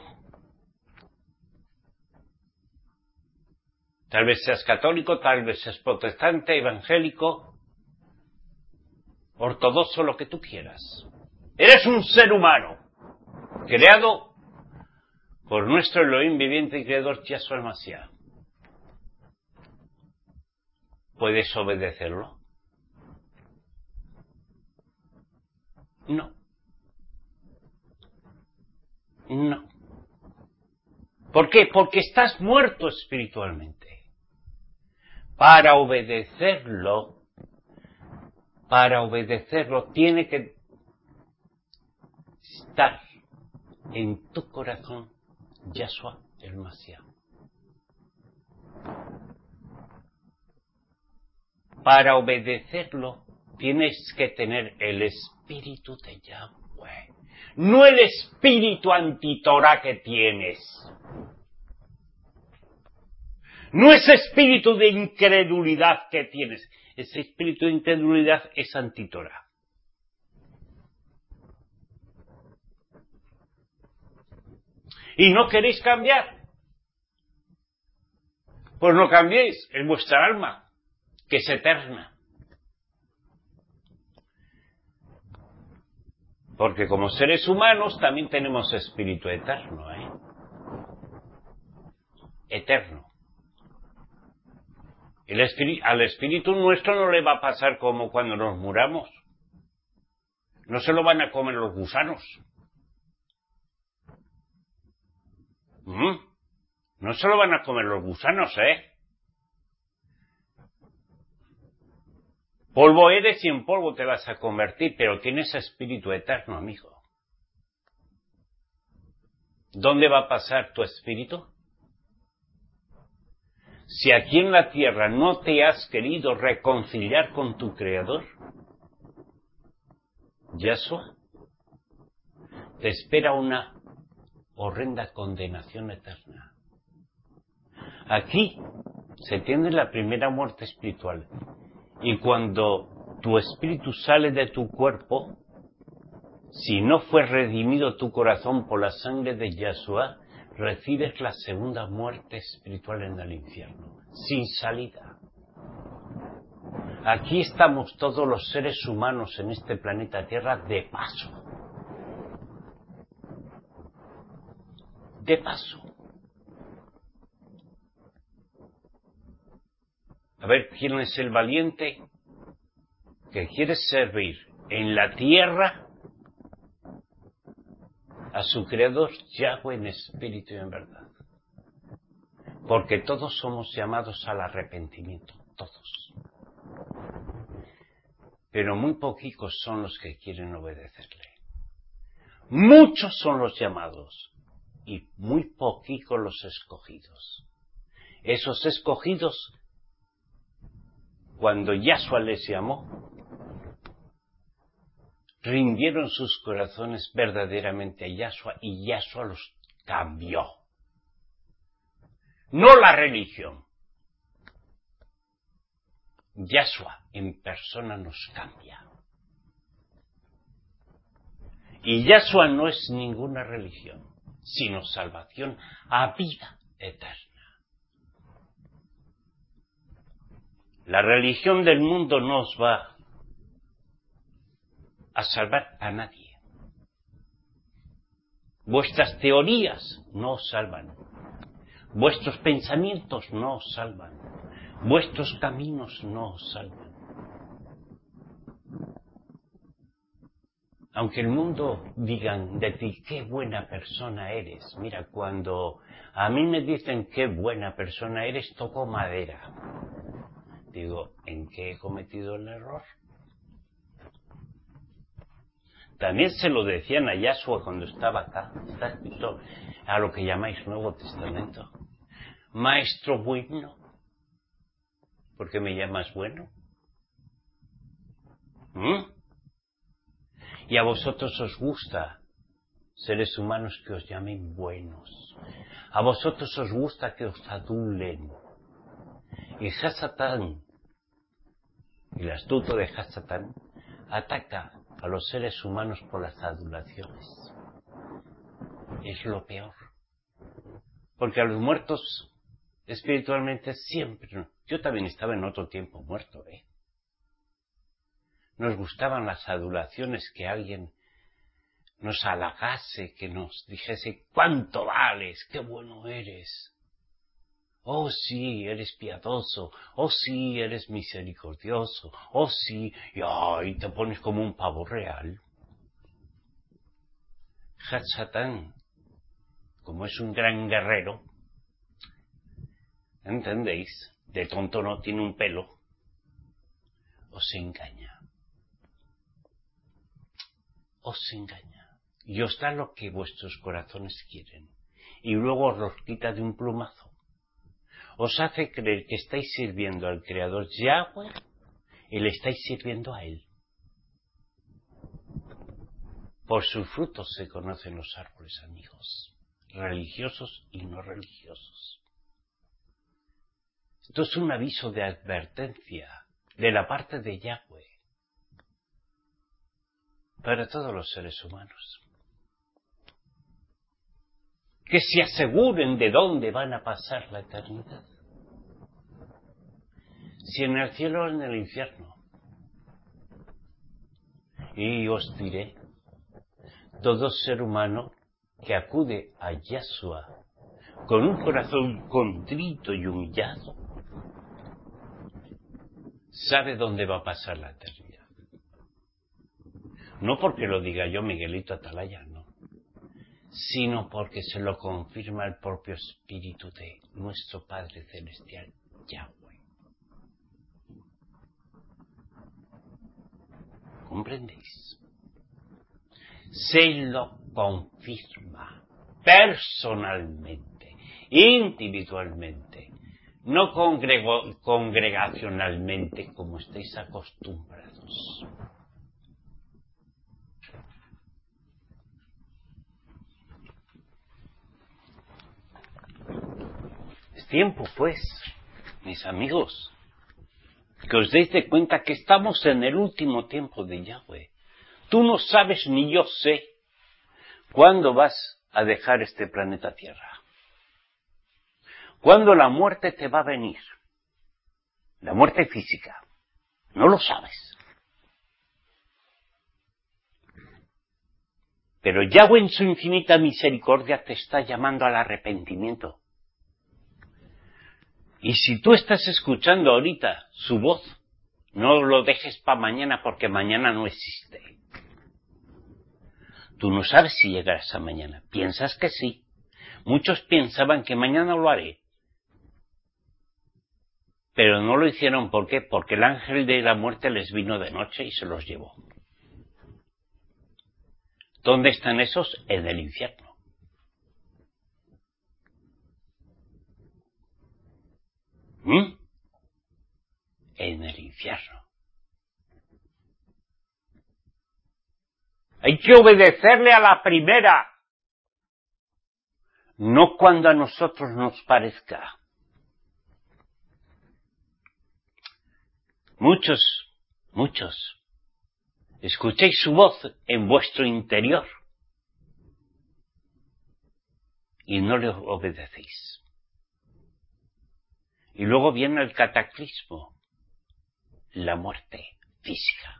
Tal vez seas católico, tal vez seas protestante, evangélico, ortodoxo, lo que tú quieras. Eres un ser humano, creado por nuestro Elohim viviente y creador Yahshua Mashiach. ¿Puedes obedecerlo? No. No. ¿Por qué? Porque estás muerto espiritualmente. Para obedecerlo, para obedecerlo tiene que estar en tu corazón Yahshua el Mashiach. Para obedecerlo tienes que tener el espíritu de Yahweh, no el espíritu antitorá que tienes. No ese espíritu de incredulidad que tienes. Ese espíritu de incredulidad es antitorá. ¿Y no queréis cambiar? Pues no cambiéis, es vuestra alma, que es eterna. Porque como seres humanos también tenemos espíritu eterno, ¿eh? Eterno. El espíritu, al espíritu nuestro no le va a pasar como cuando nos muramos. No se lo van a comer los gusanos. ¿Mm? No se lo van a comer los gusanos, ¿eh? Polvo eres y en polvo te vas a convertir, pero tienes espíritu eterno, amigo. ¿Dónde va a pasar tu espíritu? Si aquí en la tierra no te has querido reconciliar con tu Creador, Yahshua, te espera una horrenda condenación eterna. Aquí se tiene la primera muerte espiritual. Y cuando tu espíritu sale de tu cuerpo, si no fue redimido tu corazón por la sangre de Yahshua, recibes la segunda muerte espiritual en el infierno, sin salida. Aquí estamos todos los seres humanos en este planeta Tierra de paso. De paso. A ver, ¿quién es el valiente que quiere servir en la tierra a su Creador Yahweh en espíritu y en verdad? Porque todos somos llamados al arrepentimiento, todos. Pero muy poquitos son los que quieren obedecerle. Muchos son los llamados y muy poquitos los escogidos. Esos escogidos, cuando Yahshua les llamó, rindieron sus corazones verdaderamente a Yahshua y Yahshua los cambió. No la religión. Yahshua en persona nos cambia. Y Yahshua no es ninguna religión, sino salvación a vida eterna. La religión del mundo no os va a salvar a nadie. Vuestras teorías no os salvan. Vuestros pensamientos no os salvan. Vuestros caminos no os salvan. Aunque el mundo digan de ti, qué buena persona eres. Mira, cuando a mí me dicen qué buena persona eres, toco madera. Digo, ¿en qué he cometido el error? También se lo decían a Yahshua cuando estaba acá. Está escrito a lo que llamáis Nuevo Testamento. Maestro bueno. ¿Por qué me llamas bueno? ¿Mm? Y a vosotros os gusta, seres humanos, que os llamen buenos. A vosotros os gusta que os adulen. Y Hasatán, el astuto de Hasatán, ataca a los seres humanos por las adulaciones. Es lo peor. Porque a los muertos espiritualmente siempre... Yo también estaba en otro tiempo muerto, ¿eh? Nos gustaban las adulaciones, que alguien nos halagase, que nos dijese cuánto vales, qué bueno eres. Oh sí, eres piadoso, oh sí, eres misericordioso, oh sí, y ay, te pones como un pavo real. Hasatán, como es un gran guerrero, ¿entendéis? De tonto no tiene un pelo, os engaña. Os engaña. Y os da lo que vuestros corazones quieren. Y luego os los quita de un plumazo. Os hace creer que estáis sirviendo al Creador Yahweh y le estáis sirviendo a Él. Por sus frutos se conocen los árboles, amigos, religiosos y no religiosos. Esto es un aviso de advertencia de la parte de Yahweh para todos los seres humanos. Que se aseguren de dónde van a pasar la eternidad. Si en el cielo o en el infierno. Y os diré, todo ser humano que acude a Yahshua con un corazón contrito y humillado, sabe dónde va a pasar la eternidad. No porque lo diga yo, Miguelito Atalaya, no, sino porque se lo confirma el propio Espíritu de nuestro Padre Celestial, Yahweh. ¿Comprendéis? Se lo confirma personalmente, individualmente, no congrego, congregacionalmente como estáis acostumbrados. Es tiempo, pues, mis amigos, que os deis de cuenta que estamos en el último tiempo de Yahweh. Tú no sabes ni yo sé cuándo vas a dejar este planeta Tierra. ¿Cuándo la muerte te va a venir? La muerte física. No lo sabes. Pero Yahweh en su infinita misericordia te está llamando al arrepentimiento. Y si tú estás escuchando ahorita su voz, no lo dejes para mañana porque mañana no existe. Tú no sabes si llegarás a mañana. Piensas que sí. Muchos pensaban que mañana lo haré. Pero no lo hicieron. ¿Por qué? Porque el ángel de la muerte les vino de noche y se los llevó. ¿Dónde están esos? En el infierno. ¿Mm? En el infierno. Hay que obedecerle a la primera. No cuando a nosotros nos parezca. Muchos, muchos, escuchéis su voz en vuestro interior y no le obedecéis. Y luego viene el cataclismo, la muerte física.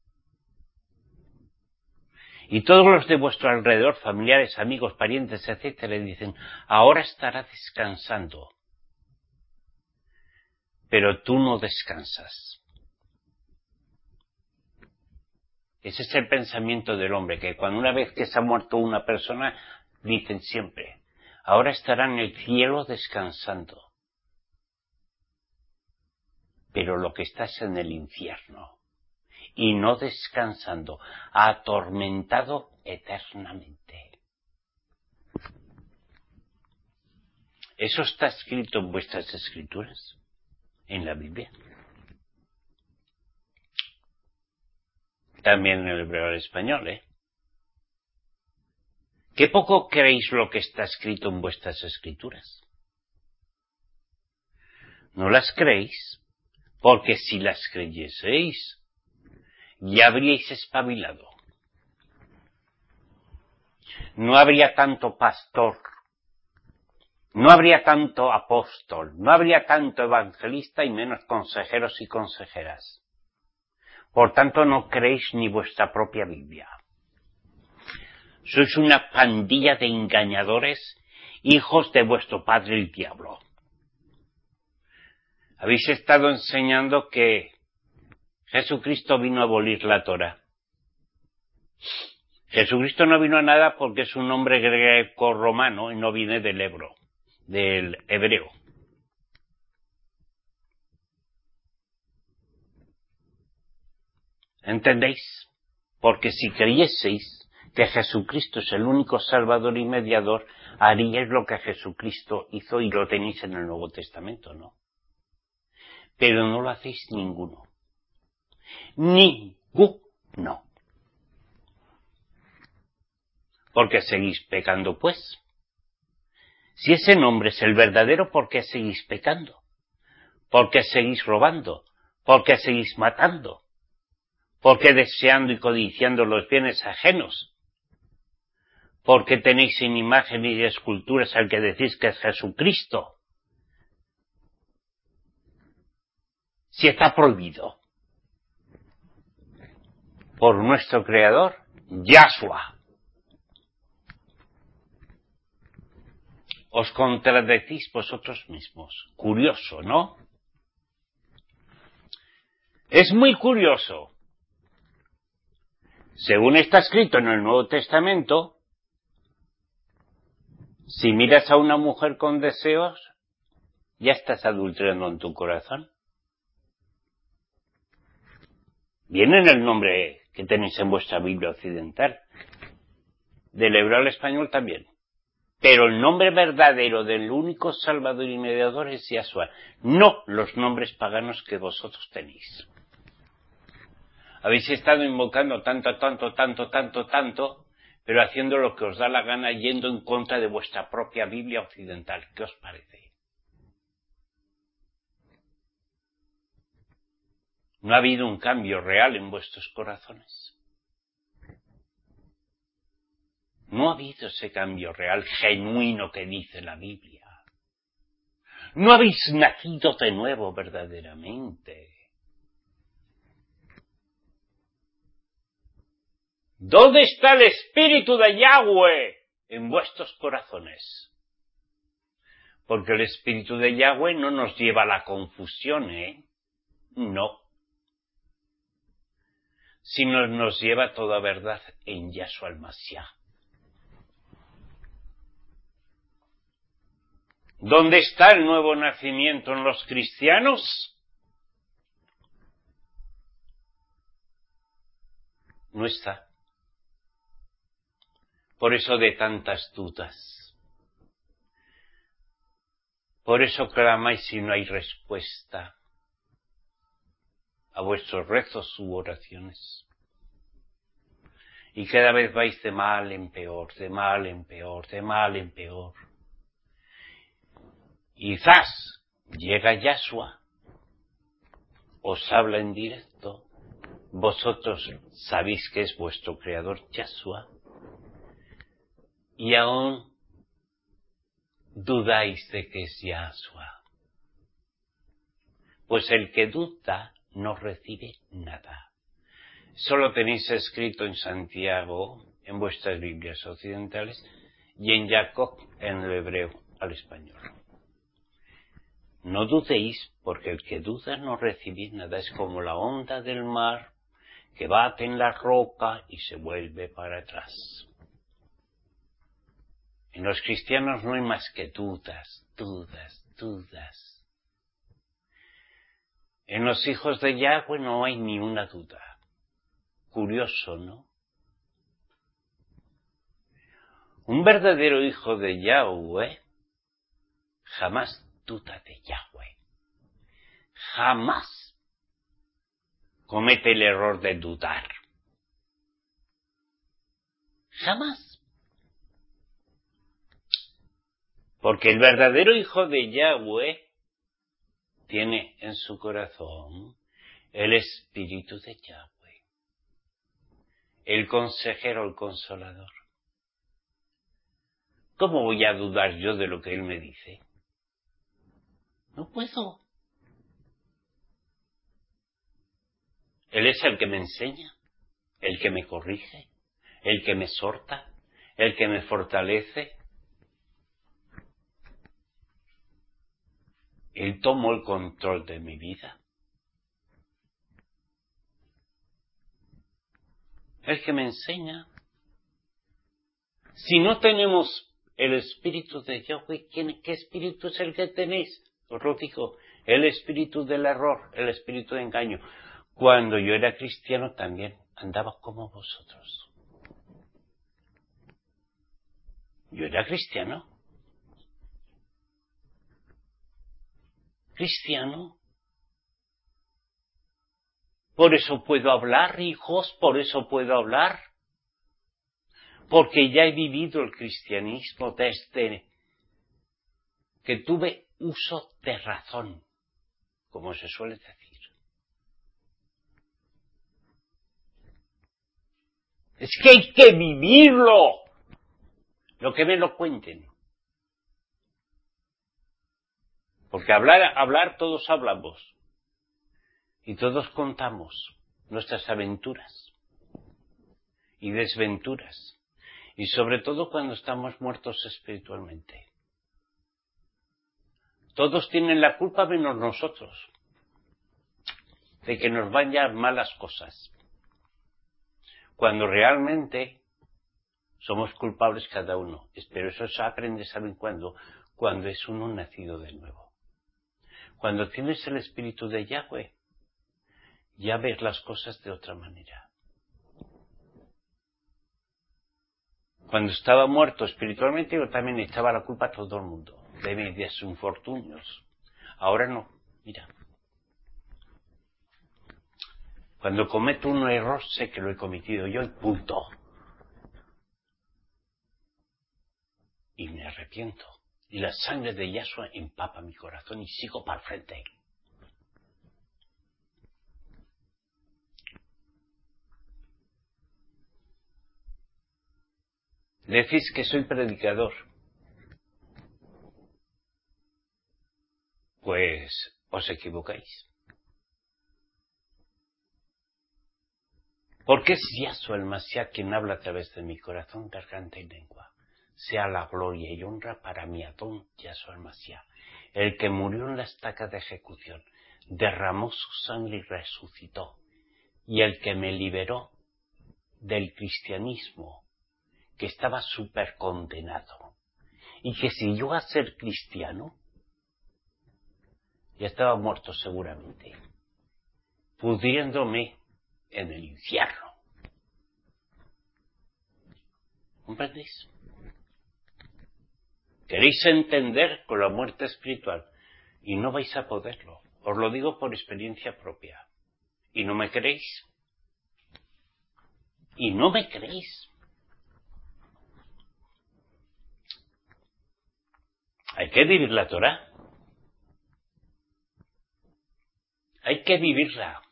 Y todos los de vuestro alrededor, familiares, amigos, parientes, etcétera, le dicen, ahora estará descansando. Pero tú no descansas. Ese es el pensamiento del hombre, que cuando una vez que se ha muerto una persona, dicen siempre, ahora estará en el cielo descansando. Pero lo que está es en el infierno. Y no descansando, atormentado eternamente. ¿Eso está escrito en vuestras escrituras? ¿En la Biblia? también en el hebreo al español, ¿eh? ¿Qué poco creéis lo que está escrito en vuestras escrituras? ¿No las creéis? Porque si las creyeseis, ya habríais espabilado. No habría tanto pastor, no habría tanto apóstol, no habría tanto evangelista y menos consejeros y consejeras. Por tanto, no creéis ni vuestra propia Biblia. Sois una pandilla de engañadores, hijos de vuestro padre el diablo. Habéis estado enseñando que Jesucristo vino a abolir la Torá. Jesucristo no vino a nada porque es un nombre greco-romano y no viene del hebreo, del hebreo. ¿Entendéis? Porque si creyeseis que Jesucristo es el único Salvador y mediador, haríais lo que Jesucristo hizo y lo tenéis en el Nuevo Testamento, ¿no? Pero no lo hacéis ninguno. Ninguno. Porque seguís pecando, pues. Si ese nombre es el verdadero, ¿por qué seguís pecando? ¿Por qué seguís robando? ¿Por qué seguís matando? ¿Por qué deseando y codiciando los bienes ajenos? ¿Por qué tenéis en imagen y esculturas al que decís que es Jesucristo? Si está prohibido por nuestro Creador, Yahshua. Os contradecís vosotros mismos. Curioso, ¿no? Es muy curioso. Según está escrito en el Nuevo Testamento, si miras a una mujer con deseos, ya estás adulterando en tu corazón. Viene en el nombre que tenéis en vuestra Biblia occidental. Del hebreo al español también. Pero el nombre verdadero del único Salvador y Mediador es Yahshua, no los nombres paganos que vosotros tenéis. Habéis estado invocando tanto, tanto, tanto, tanto, tanto, pero haciendo lo que os da la gana, yendo en contra de vuestra propia Biblia occidental. ¿Qué os parece? ¿No ha habido un cambio real en vuestros corazones? No ha habido ese cambio real, genuino que dice la Biblia. No habéis nacido de nuevo verdaderamente. ¿Dónde está el Espíritu de Yahweh en vuestros corazones? Porque el Espíritu de Yahweh no nos lleva a la confusión, ¿eh? No. Sino nos lleva a toda verdad en Yahshua el Mashiach. ¿Dónde está el nuevo nacimiento en los cristianos? No está. Por eso de tantas dudas. Por eso clamáis y no hay respuesta a vuestros rezos u oraciones. Y cada vez vais de mal en peor, de mal en peor, de mal en peor. Y ¡zas! Llega Yahshua, os habla en directo. Vosotros sabéis que es vuestro Creador Yahshua. Y aún dudáis de que es Yahshua. Pues el que duda no recibe nada. Solo tenéis escrito en Santiago, en vuestras Biblias occidentales, y en Jacob, en el hebreo al español. No dudéis, porque el que duda no recibe nada. Es como la onda del mar que bate en la roca y se vuelve para atrás. En los cristianos no hay más que dudas, dudas, dudas. En los hijos de Yahweh no hay ni una duda. Curioso, ¿no? Un verdadero hijo de Yahweh jamás duda de Yahweh. Jamás comete el error de dudar. Jamás. Porque el verdadero hijo de Yahweh tiene en su corazón el espíritu de Yahweh, el consejero, el consolador. ¿Cómo voy a dudar yo de lo que él me dice? No puedo. Él es el que me enseña, el que me corrige, el que me exhorta, el que me fortalece. Él tomó el control de mi vida. El que me enseña. Si no tenemos el espíritu de Yahweh, ¿qué espíritu es el que tenéis? Os lo digo, el espíritu del error, el espíritu de engaño. Cuando yo era cristiano también andaba como vosotros. Yo era cristiano. Cristiano. Por eso puedo hablar, hijos, por eso puedo hablar. Porque ya he vivido el cristianismo desde que tuve uso de razón, como se suele decir. Es que hay que vivirlo. Lo que me lo cuenten. Porque hablar, hablar todos hablamos. Y todos contamos nuestras aventuras y desventuras. Y sobre todo cuando estamos muertos espiritualmente. Todos tienen la culpa menos nosotros. De que nos vayan malas cosas. Cuando realmente somos culpables cada uno. Pero eso se aprende, ¿saben cuándo? Cuando es uno nacido de nuevo. Cuando tienes el espíritu de Yahweh, ya ves las cosas de otra manera. Cuando estaba muerto espiritualmente, yo también echaba la culpa a todo el mundo, de mis desinfortunios. Ahora no, mira. Cuando cometo un error, sé que lo he cometido yo y punto. Y me arrepiento. Y la sangre de Yahshua empapa mi corazón y sigo para el frente. Decís que soy predicador. Pues os equivocáis. Porque es Yahshua el Mashiach quien habla a través de mi corazón, garganta y lengua. Sea la gloria y honra para mi Adón Yahshua el Mashiach, el que murió en la estaca de ejecución, derramó su sangre y resucitó, y el que me liberó del cristianismo, que estaba súper condenado, y que si yo a ser cristiano, ya estaba muerto seguramente, pudriéndome en el infierno. ¿Comprendéis? Queréis entender con la muerte espiritual y no vais a poderlo. Os lo digo por experiencia propia. ¿Y no me creéis? ¿Y no me creéis? Hay que vivir la Torá. Hay que vivirla.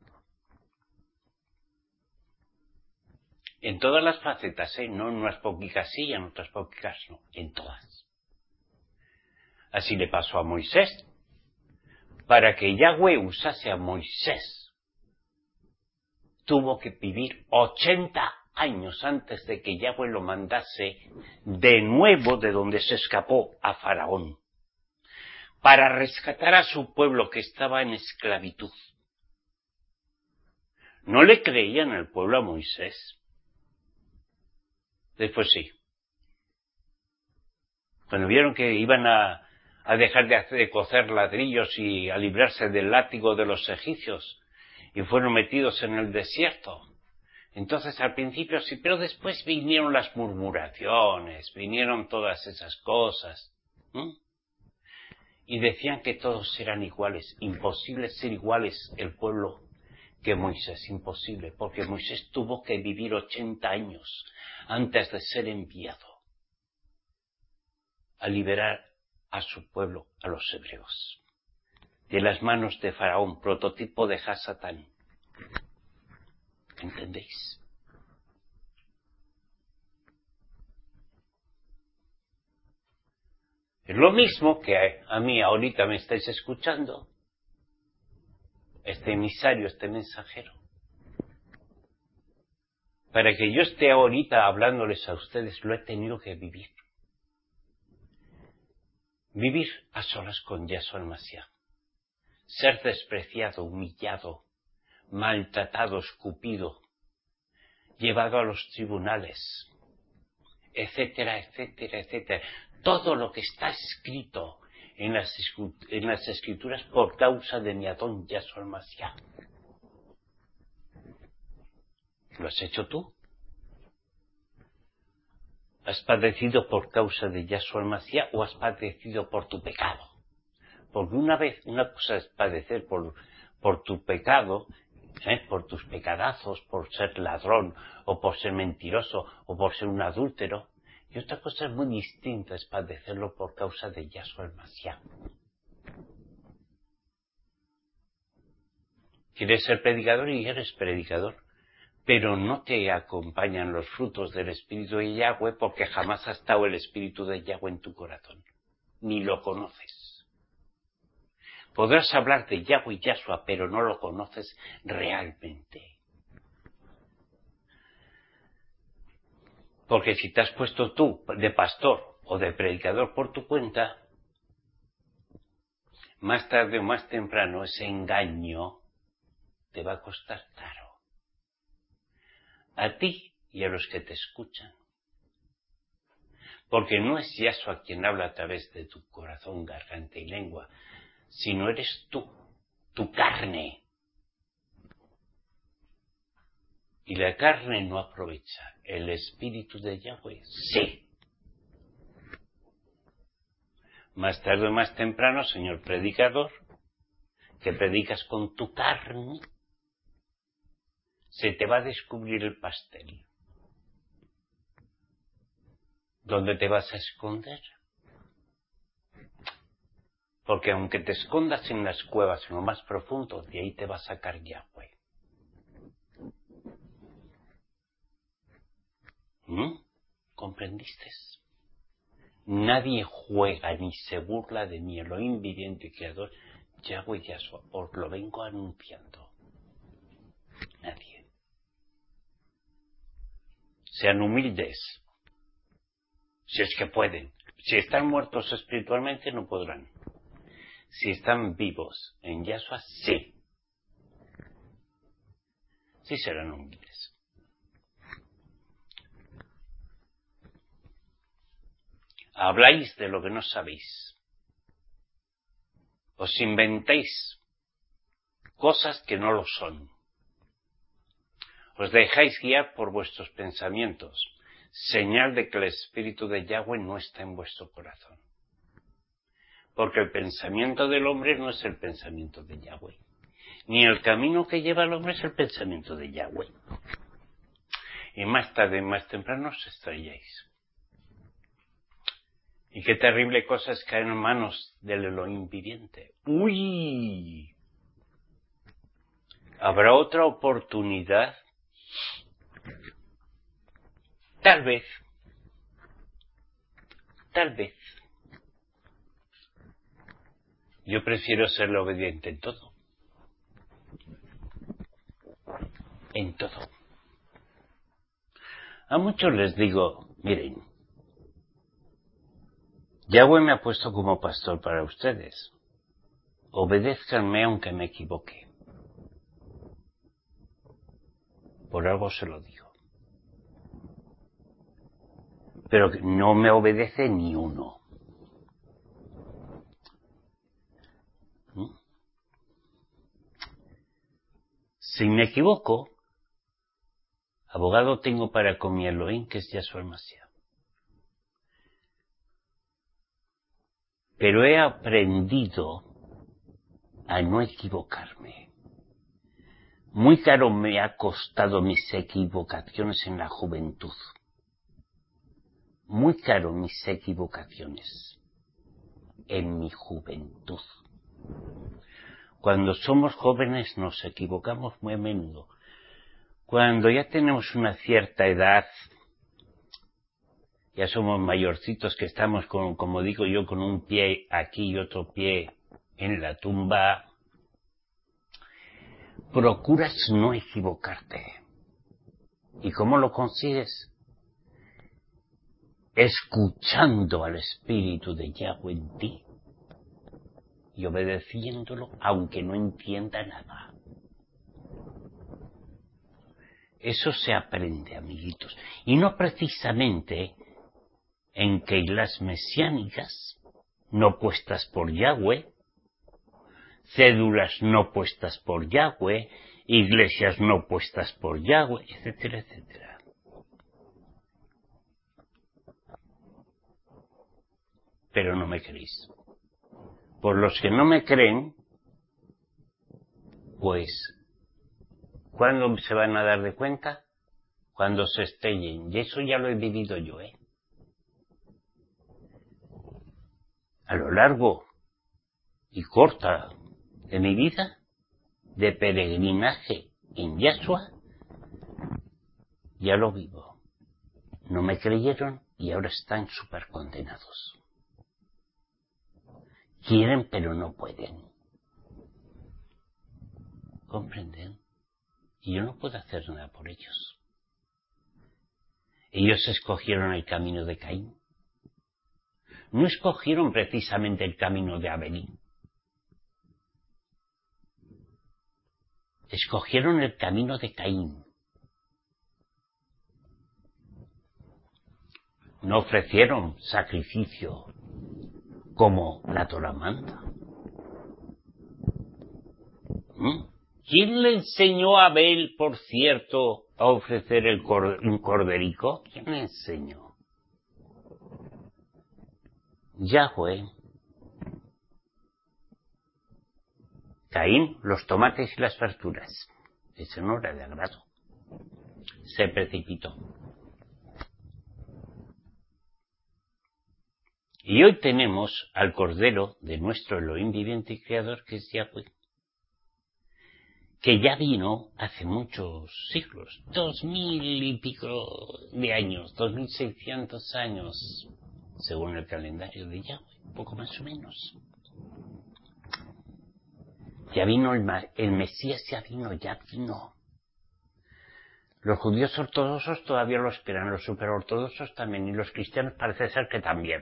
En todas las facetas, ¿eh? No en unas poquitas sí y en otras poquitas no. En todas. Así le pasó a Moisés. Para que Yahweh usase a Moisés, tuvo que vivir ochenta años antes de que Yahweh lo mandase de nuevo de donde se escapó a Faraón, para rescatar a su pueblo que estaba en esclavitud. No le creían al pueblo a Moisés. Después sí. Cuando vieron que iban a, a dejar de, hacer, de cocer ladrillos y a librarse del látigo de los egipcios, y fueron metidos en el desierto. Entonces al principio sí, pero después vinieron las murmuraciones, vinieron todas esas cosas. ¿Mm? Y decían que todos eran iguales, imposible ser iguales el pueblo que Moisés imposible, porque Moisés tuvo que vivir ochenta años antes de ser enviado a liberar a su pueblo, a los hebreos, de las manos de Faraón, prototipo de Hasatán. ¿Entendéis? Es lo mismo que a mí ahorita me estáis escuchando, este emisario, este mensajero. Para que yo esté ahorita hablándoles a ustedes, lo he tenido que vivir. Vivir a solas con Yahshua el-Mashiach. Ser despreciado, humillado, maltratado, escupido, llevado a los tribunales, etcétera, etcétera, etcétera. Todo lo que está escrito en las, en las escrituras por causa de mi Adón Yahshua el-Mashiach. ¿Lo has hecho tú? ¿Has padecido por causa de Yahshua el-Mashiach o has padecido por tu pecado? Porque una vez, una cosa es padecer por, por tu pecado, ¿eh? por tus pecadazos, por ser ladrón, o por ser mentiroso, o por ser un adúltero, y otra cosa muy distinta es padecerlo por causa de Yahshua el-Mashiach. Quieres ser predicador y eres predicador, pero no te acompañan los frutos del Espíritu de Yahweh porque jamás ha estado el Espíritu de Yahweh en tu corazón, ni lo conoces. Podrás hablar de Yahweh y Yahshua, pero no lo conoces realmente. Porque si te has puesto tú de pastor o de predicador por tu cuenta, más tarde o más temprano ese engaño te va a costar caro. A ti y a los que te escuchan. Porque no es Yahshua quien habla a través de tu corazón, garganta y lengua, sino eres tú, tu carne. Y la carne no aprovecha. El Espíritu de Yahweh sí. Más tarde o más temprano, señor predicador, que predicas con tu carne, se te va a descubrir el pastel. ¿Dónde te vas a esconder? Porque aunque te escondas en las cuevas, en lo más profundo, de ahí te va a sacar Yahweh. ¿Mm? ¿Comprendiste? Nadie juega ni se burla de mí, Elohim viviente y creador, Yahweh Yahshua, os lo vengo anunciando. Nadie. Sean humildes, si es que pueden. Si están muertos espiritualmente no podrán. Si están vivos en Yahshua, sí. Sí serán humildes. Habláis de lo que no sabéis. Os inventáis cosas que no lo son. Os dejáis guiar por vuestros pensamientos, señal de que el Espíritu de Yahweh no está en vuestro corazón. Porque el pensamiento del hombre no es el pensamiento de Yahweh. Ni el camino que lleva al hombre es el pensamiento de Yahweh. Y más tarde, más temprano os estrelláis. Y qué terrible cosa es caer en manos del Elohim viviente. ¡Uy! ¿Habrá otra oportunidad? Tal vez. Tal vez. Yo prefiero serle obediente en todo. En todo. A muchos les digo, miren, Yahweh me ha puesto como pastor para ustedes. Obedézcanme aunque me equivoque. Por algo se lo digo. Pero no me obedece ni uno. ¿Mm? Si me equivoco, abogado tengo para con mi Elohim, que es Yahshua el-Mashiach. Pero he aprendido a no equivocarme. Muy caro me ha costado mis equivocaciones en la juventud. Muy caro mis equivocaciones en mi juventud. Cuando somos jóvenes nos equivocamos muy a menudo. Cuando ya tenemos una cierta edad, ya somos mayorcitos que estamos con, como digo yo, con un pie aquí y otro pie en la tumba, procuras no equivocarte. ¿Y cómo lo consigues? Escuchando al Espíritu de Yahweh en ti y obedeciéndolo aunque no entienda nada. Eso se aprende, amiguitos. Y no precisamente en Keilas mesiánicas, no puestas por Yahweh, cédulas no puestas por Yahweh, iglesias no puestas por Yahweh, etcétera, etcétera. Pero no me creéis. Por los que no me creen, pues, ¿cuándo se van a dar de cuenta? Cuando se estellen. Y eso ya lo he vivido yo, ¿eh? A lo largo y corta de mi vida, de peregrinaje en Yahshua, ya lo vivo. No me creyeron y ahora están súper condenados. Quieren pero no pueden. ¿Comprenden? Y yo no puedo hacer nada por ellos. Ellos escogieron el camino de Caín. No escogieron precisamente el camino de Abel. Escogieron el camino de Caín. No ofrecieron sacrificio como la Torá manda. ¿Mm? ¿Quién le enseñó a Abel, por cierto, a ofrecer el cor- un corderico? ¿Quién le enseñó? Yahweh. Caín, los tomates y las verduras. Eso no era de agrado. Se precipitó. Y hoy tenemos al Cordero de nuestro Elohim viviente y creador, que es Yahweh, que ya vino hace muchos siglos, dos mil y pico de años, dos mil seiscientos años, según el calendario de Yahweh, poco más o menos. Ya vino el, el Mesías, ya vino, ya vino. Los judíos ortodoxos todavía lo esperan, los superortodoxos también, y los cristianos parece ser que también.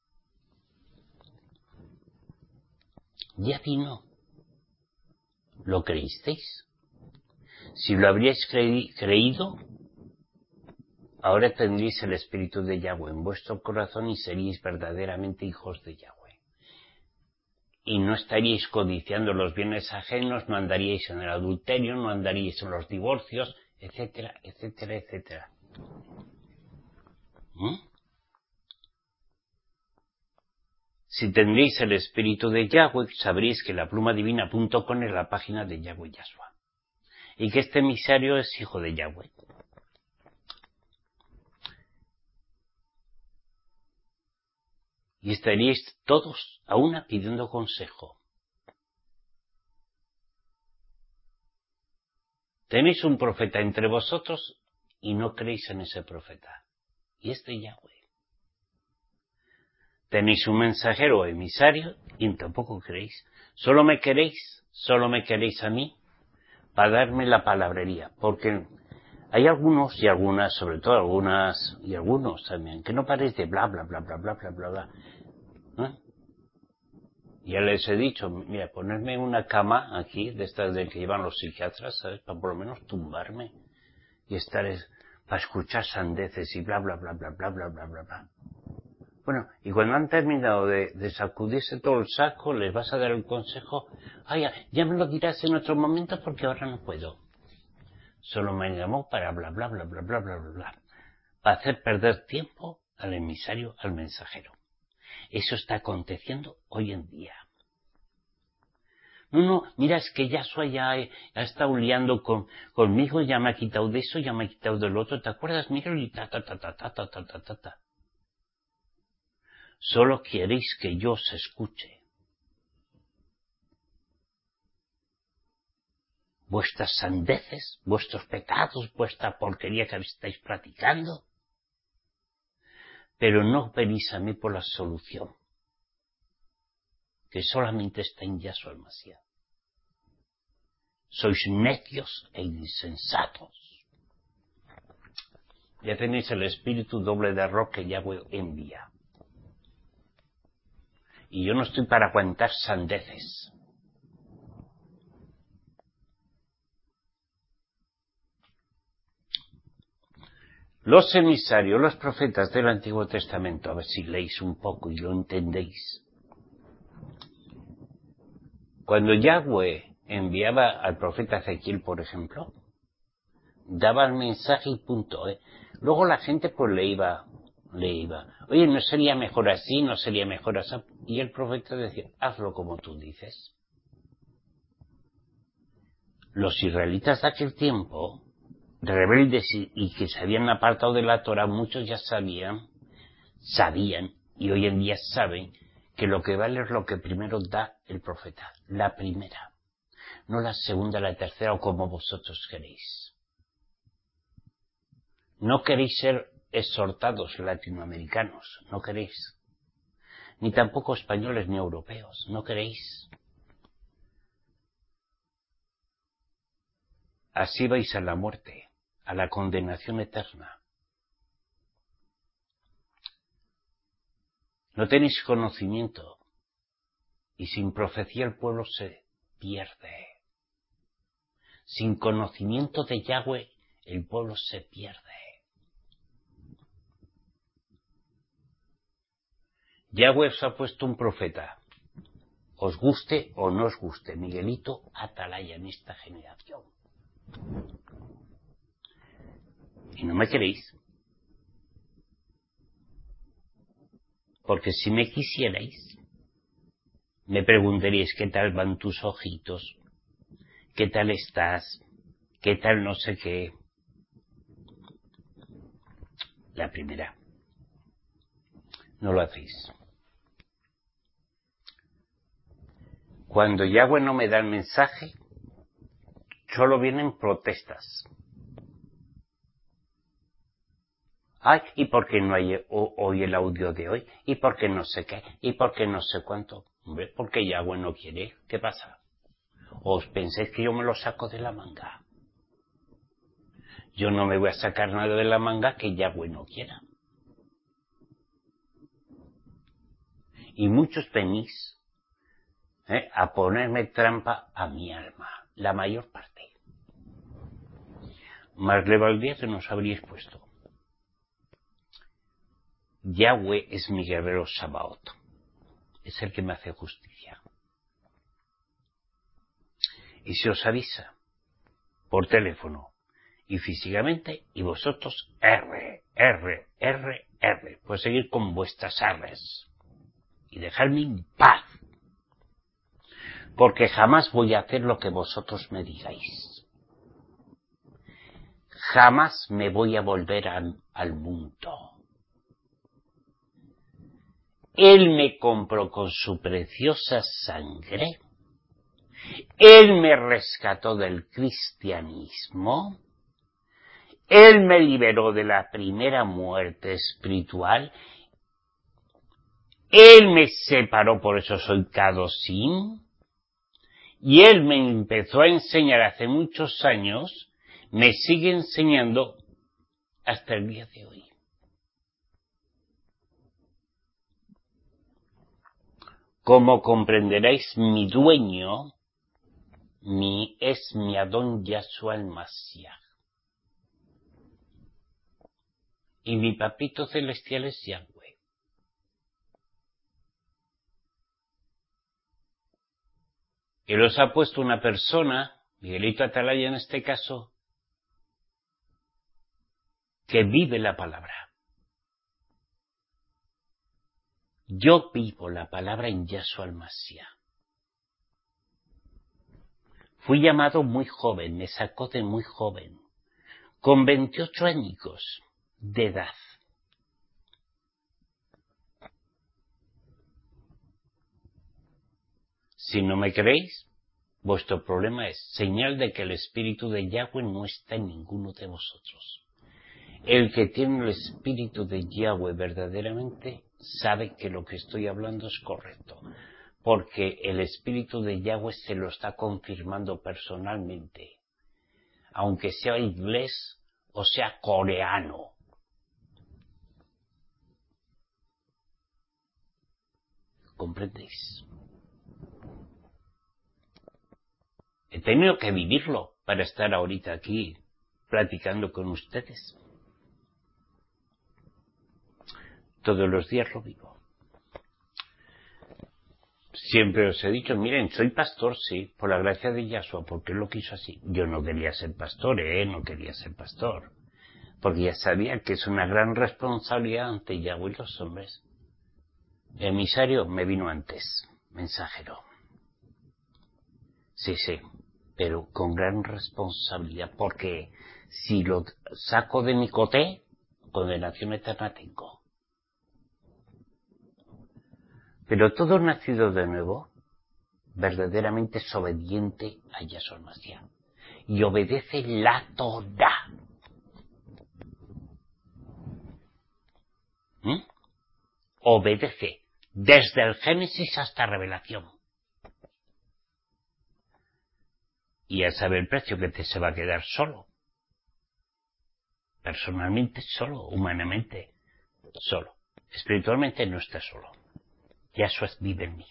Ya vino. ¿Lo creísteis? Si lo habríais cre- creído, ahora tendréis el Espíritu de Yahweh en vuestro corazón y seríais verdaderamente hijos de Yahweh. Y no estaríais codiciando los bienes ajenos, no andaríais en el adulterio, no andaríais en los divorcios, etcétera, etcétera, etcétera. ¿Mm? Si tendréis el Espíritu de Yahweh, sabréis que la pluma divina punto com es la página de Yahweh Yahshua. Y que este emisario es hijo de Yahweh. Y estaríais todos a una pidiendo consejo. Tenéis un profeta entre vosotros y no creéis en ese profeta. Y es de Yahweh. Tenéis un mensajero o emisario y tampoco creéis. Solo me queréis, solo me queréis a mí para darme la palabrería. Porque hay algunos y algunas, sobre todo algunas y algunos también, que no paréis de bla, bla, bla, bla, bla, bla, bla, bla. ¿Eh? Ya les he dicho, mira, ponerme una cama aquí, de estas de que llevan los psiquiatras, ¿sabes? Para por lo menos tumbarme y estar, es, para escuchar sandeces y bla, bla, bla, bla, bla, bla, bla, bla, bla. Bueno, y cuando han terminado de, de sacudirse todo el saco, les vas a dar el consejo, ay, ya me lo dirás en otro momento porque ahora no puedo. Solo me llamó para bla, bla, bla, bla, bla, bla, bla, bla. Para hacer perder tiempo al emisario, al mensajero. Eso está aconteciendo hoy en día. No, no, mira, es que Yahshua ya ha, ha estado liando con, conmigo, ya me ha quitado de eso, ya me ha quitado del otro, ¿te acuerdas, Miguel? Y ta, ta, ta, ta, ta, ta, ta, ta, ta, ta. Solo queréis que yo os escuche. Vuestras sandeces, vuestros pecados, vuestra porquería que estáis practicando. Pero no venís a mí por la solución, que solamente está en Yahshua el Mashiach. Sois necios e insensatos. Ya tenéis el espíritu doble de error que Yahweh envía. Y yo no estoy para aguantar sandeces. Los emisarios, los profetas del Antiguo Testamento, a ver si leéis un poco y lo entendéis. Cuando Yahweh enviaba al profeta Ezequiel, por ejemplo, daba el mensaje y punto, ¿eh? Luego la gente pues le iba, le iba, oye, ¿no sería mejor así? ¿No sería mejor así? Y el profeta decía, hazlo como tú dices. Los israelitas de aquel tiempo, rebeldes y, y que se habían apartado de la Torah, muchos ya sabían, sabían, y hoy en día saben, que lo que vale es lo que primero da el profeta, la primera, no la segunda, la tercera o como vosotros queréis. No queréis ser exhortados latinoamericanos, no queréis, ni tampoco españoles ni europeos, no queréis. Así vais a la muerte, a la condenación eterna. No tenéis conocimiento, y sin profecía el pueblo se pierde. Sin conocimiento de Yahweh, el pueblo se pierde. Yahweh os ha puesto un profeta, os guste o no os guste, Miguelito Atalaya en esta generación. Y no me queréis. Porque si me quisierais, me preguntaríais qué tal van tus ojitos, qué tal estás, qué tal no sé qué. La primera. No lo hacéis. Cuando Yahweh no me da el mensaje, solo vienen protestas. Ay, ¿y por qué no hay hoy el audio de hoy? ¿Y por qué no sé qué? ¿Y por qué no sé cuánto? Hombre, porque Yahweh no quiere. ¿Qué pasa? ¿Os pensáis que yo me lo saco de la manga? Yo no me voy a sacar nada de la manga que Yahweh no quiera. Y muchos venís ¿eh? a ponerme trampa a mi alma, la mayor parte. Más le valdría que nos habríais puesto. Yahweh es mi guerrero Sabaoth, es el que me hace justicia. Y se os avisa por teléfono y físicamente, y vosotros R, R, R, R, pues seguir con vuestras R's y dejarme en paz, porque jamás voy a hacer lo que vosotros me digáis. Jamás me voy a volver a, al mundo. Él me compró con su preciosa sangre. Él me rescató del cristianismo. Él me liberó de la primera muerte espiritual. Él me separó, por eso soy Kadosín. Y Él me empezó a enseñar hace muchos años, me sigue enseñando hasta el día de hoy. Como comprenderéis, mi dueño mi, es mi Adón Yahshua el Mashiach. Y mi papito celestial es Yahweh. Y los ha puesto una persona, Miguelito Atalaya en este caso, que vive la palabra. Yo vivo la palabra en Yahshua el Mashiach. Fui llamado muy joven, me sacó de muy joven, con veintiocho años de edad. Si no me creéis, vuestro problema es señal de que el espíritu de Yahweh no está en ninguno de vosotros. El que tiene el espíritu de Yahweh verdaderamente sabe que lo que estoy hablando es correcto, porque el espíritu de Yahweh se lo está confirmando personalmente, aunque sea inglés o sea coreano. ¿Comprendéis? He tenido que vivirlo para estar ahorita aquí platicando con ustedes. Todos los días lo vivo. Siempre os he dicho, miren, soy pastor, sí, por la gracia de Yahshua, porque él lo quiso así. Yo no quería ser pastor, ¿eh? No quería ser pastor. Porque ya sabía que es una gran responsabilidad ante Yahweh y los hombres. El emisario me vino antes, mensajero. Sí, sí, pero con gran responsabilidad, porque si lo saco de mi coté, condenación eterna tengo. Pero todo nacido de nuevo, verdaderamente es obediente a Yahshua Mashiach. Y obedece la Torah. ¿Mm? Obedece desde el Génesis hasta Revelación. Y él sabe el precio que te se va a quedar solo. Personalmente solo, humanamente solo. Espiritualmente no está solo. Yahshua vive en mí.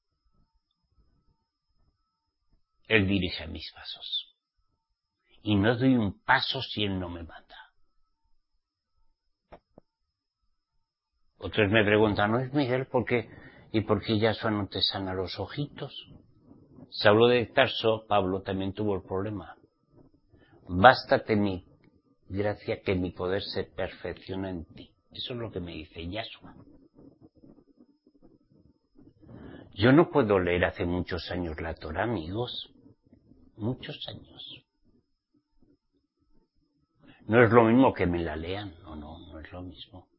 Él dirige mis pasos. Y no doy un paso si él no me manda. Otros me preguntan, ¿no es Miguel? ¿Por qué? ¿Y por qué Yahshua no te sana los ojitos? Saulo de Tarso, Pablo también tuvo el problema. Bástate mi gracia, que mi poder se perfecciona en ti. Eso es lo que me dice Yahshua. Yo no puedo leer hace muchos años la Torah, amigos. Muchos años. No es lo mismo que me la lean. No, no, no es lo mismo.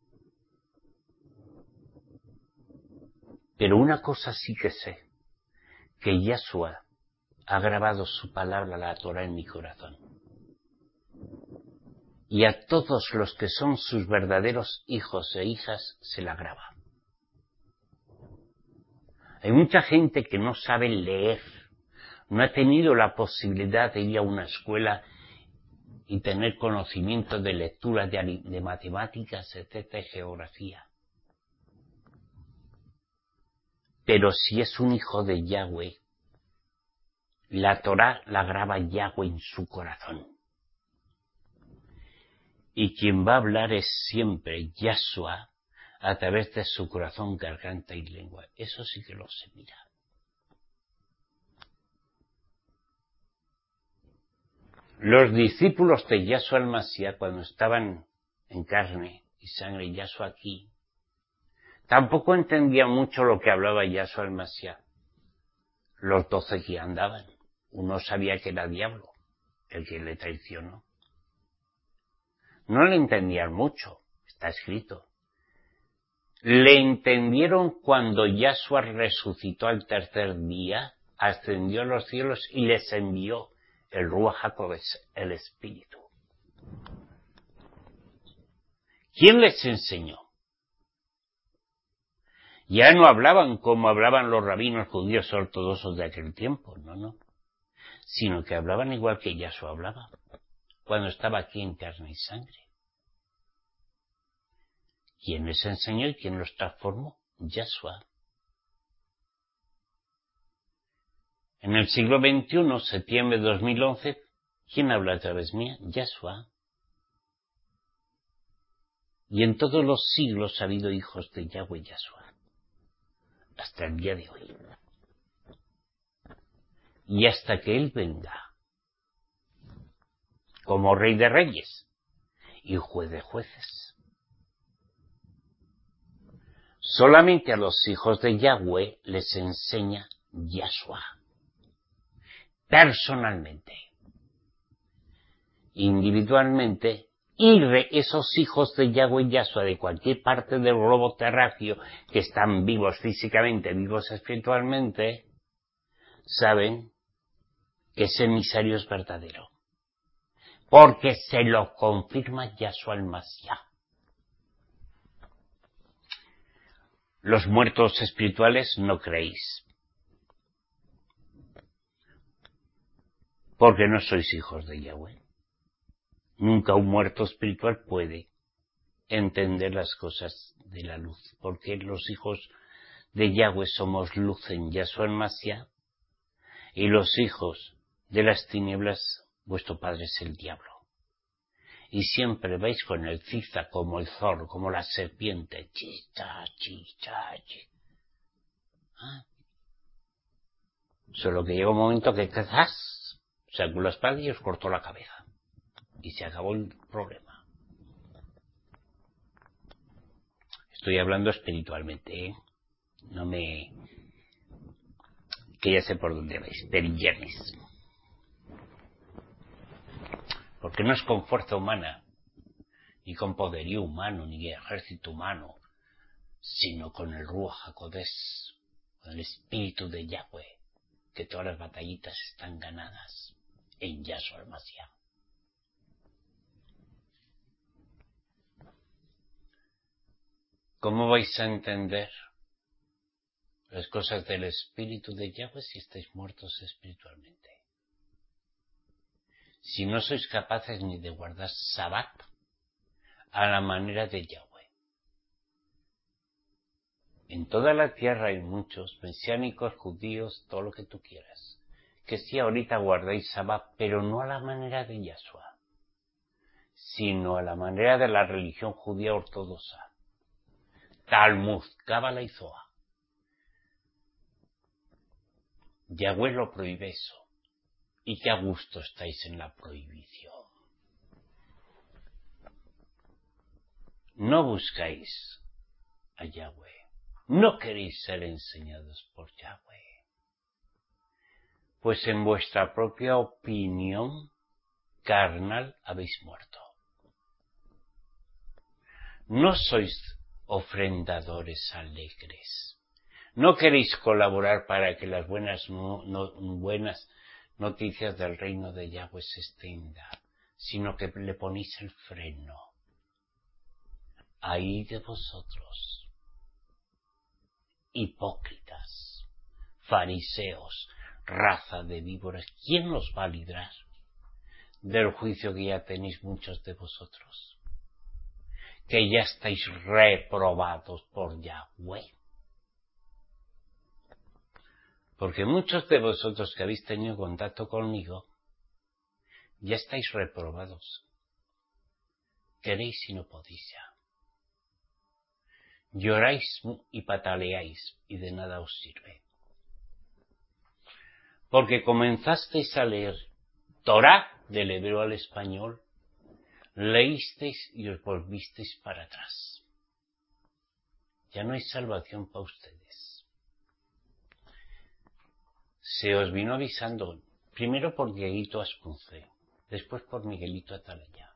Pero una cosa sí que sé. Que Yahshua ha grabado su palabra, la Torah, en mi corazón. Y a todos los que son sus verdaderos hijos e hijas se la graba. Hay mucha gente que no sabe leer, no ha tenido la posibilidad de ir a una escuela y tener conocimiento de lectura, de, de matemáticas, etcétera, y geografía. Pero si es un hijo de Yahweh, la Torah la graba Yahweh en su corazón. Y quien va a hablar es siempre Yahshua a través de su corazón, garganta y lengua. Eso sí que lo sé, mira. Los discípulos de Yahshua el Mashiach, cuando estaban en carne y sangre, Yahshua aquí, tampoco entendían mucho lo que hablaba Yahshua el Mashiach. Los doce que andaban. Uno sabía que era diablo, el que le traicionó. No le entendían mucho, está escrito. Le entendieron cuando Yahshua resucitó al tercer día, ascendió a los cielos y les envió el Ruach HaKodesh, el Espíritu. ¿Quién les enseñó? Ya no hablaban como hablaban los rabinos judíos ortodoxos de aquel tiempo, no, no. Sino que hablaban igual que Yahshua hablaba, cuando estaba aquí en carne y sangre. ¿Quién les enseñó y quién los transformó? Yahshua. En el siglo veintiuno, septiembre de dos mil once, ¿quién habla a través mía? Yahshua. Y en todos los siglos ha habido hijos de Yahweh Yahshua, hasta el día de hoy. Y hasta que Él venga, como Rey de Reyes y Juez de Jueces. Solamente a los hijos de Yahweh les enseña Yahshua. personalmente, individualmente, y re esos hijos de Yahweh y Yahshua de cualquier parte del globo terráqueo que están vivos físicamente, vivos espiritualmente, saben que ese emisario es verdadero, porque se lo confirma Yahshua el Mashiach. Los muertos espirituales no creéis, porque no sois hijos de Yahweh. Nunca un muerto espiritual puede entender las cosas de la luz, porque los hijos de Yahweh somos luz en Yahshua el Mashiach, y los hijos de las tinieblas, vuestro padre es el diablo. Y siempre vais con el ciza como el zorro, como la serpiente, chicha, chicha, chicha. ¿Ah? Solo que llega un momento que quizás sacó la espada y os cortó la cabeza. Y se acabó el problema. Estoy hablando espiritualmente, ¿eh? No me... que ya sé por dónde vais, perillanes. Porque no es con fuerza humana, ni con poderío humano, ni ejército humano, sino con el Ruach HaKodesh, con el espíritu de Yahweh, que todas las batallitas están ganadas en Yahshua el Mashiach. ¿Cómo vais a entender las cosas del espíritu de Yahweh si estáis muertos espiritualmente? Si no sois capaces ni de guardar Sabbat a la manera de Yahweh. En toda la tierra hay muchos mesiánicos, judíos, todo lo que tú quieras, que sí ahorita guardáis Sabbat, pero no a la manera de Yahshua, sino a la manera de la religión judía ortodoxa. Talmud, Cábala y Zohar. Yahweh lo prohíbe eso. Y qué a gusto estáis en la prohibición. No buscáis a Yahweh. No queréis ser enseñados por Yahweh. Pues en vuestra propia opinión carnal habéis muerto. No sois ofrendadores alegres. No queréis colaborar para que las buenas, no, no, buenas noticias del reino de Yahweh se extienda, sino que le ponéis el freno. Ay de vosotros, hipócritas, fariseos, raza de víboras, ¿quién os va a librar del juicio que ya tenéis muchos de vosotros? Que ya estáis reprobados por Yahweh. Porque muchos de vosotros que habéis tenido contacto conmigo, ya estáis reprobados. Queréis y no podéis ya. Lloráis y pataleáis y de nada os sirve. Porque comenzasteis a leer Torá del hebreo al español, leísteis y os volvisteis para atrás. Ya no hay salvación para ustedes. Se os vino avisando, primero por Dieguito Aspunce, después por Miguelito Atalaya.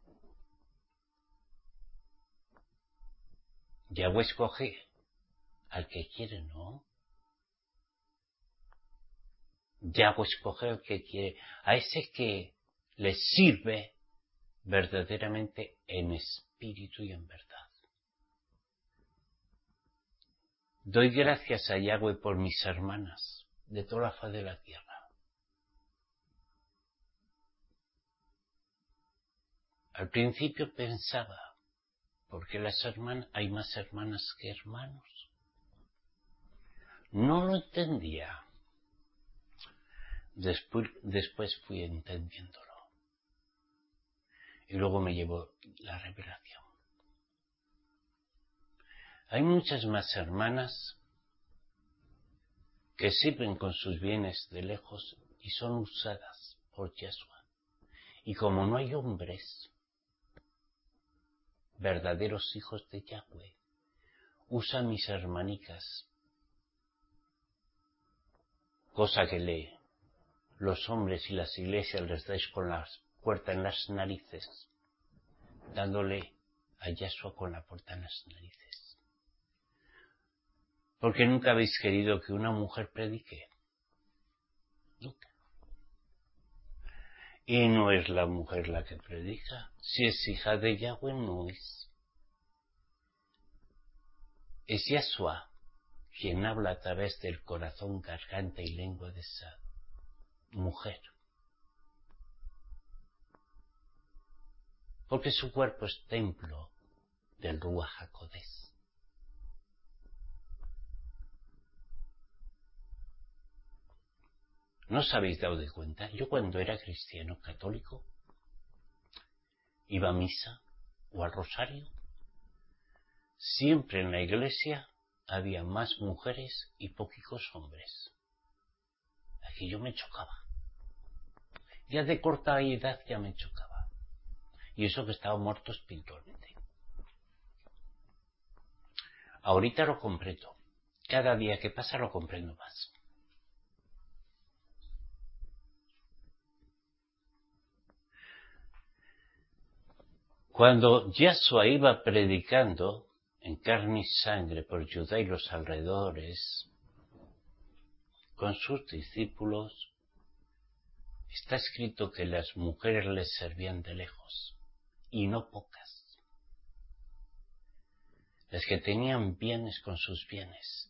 Yahweh escoge al que quiere, ¿no? Yahweh escoge al que quiere, a ese que le sirve verdaderamente en espíritu y en verdad. Doy gracias a Yahweh por mis hermanas de toda la faz de la tierra. Al principio pensaba, ¿por qué las hermanas, hay más hermanas que hermanos? No lo entendía. Después, después fui entendiéndolo. Y luego me llevó la revelación. Hay muchas más hermanas que sirven con sus bienes de lejos y son usadas por Yahshua. Y como no hay hombres, verdaderos hijos de Yahweh, usa mis hermanicas, cosa que le los hombres y las iglesias les dais con la puerta en las narices, dándole a Yahshua con la puerta en las narices? Porque nunca habéis querido que una mujer predique. Nunca. Y no es la mujer la que predica. Si es hija de Yahweh, no es. Es Yahshua quien habla a través del corazón, garganta y lengua de esa mujer. Porque su cuerpo es templo del Ruach HaKodesh. ¿No os habéis dado de cuenta? Yo cuando era cristiano católico, iba a misa o al rosario, siempre en la iglesia había más mujeres y poquicos hombres. Aquello me chocaba. Ya de corta edad ya me chocaba. Y eso que estaba muerto espiritualmente. Ahorita lo comprendo. Cada día que pasa lo comprendo más. Cuando Yahshua iba predicando en carne y sangre por Judá y los alrededores, con sus discípulos, está escrito que las mujeres les servían de lejos, y no pocas. Las que tenían bienes con sus bienes.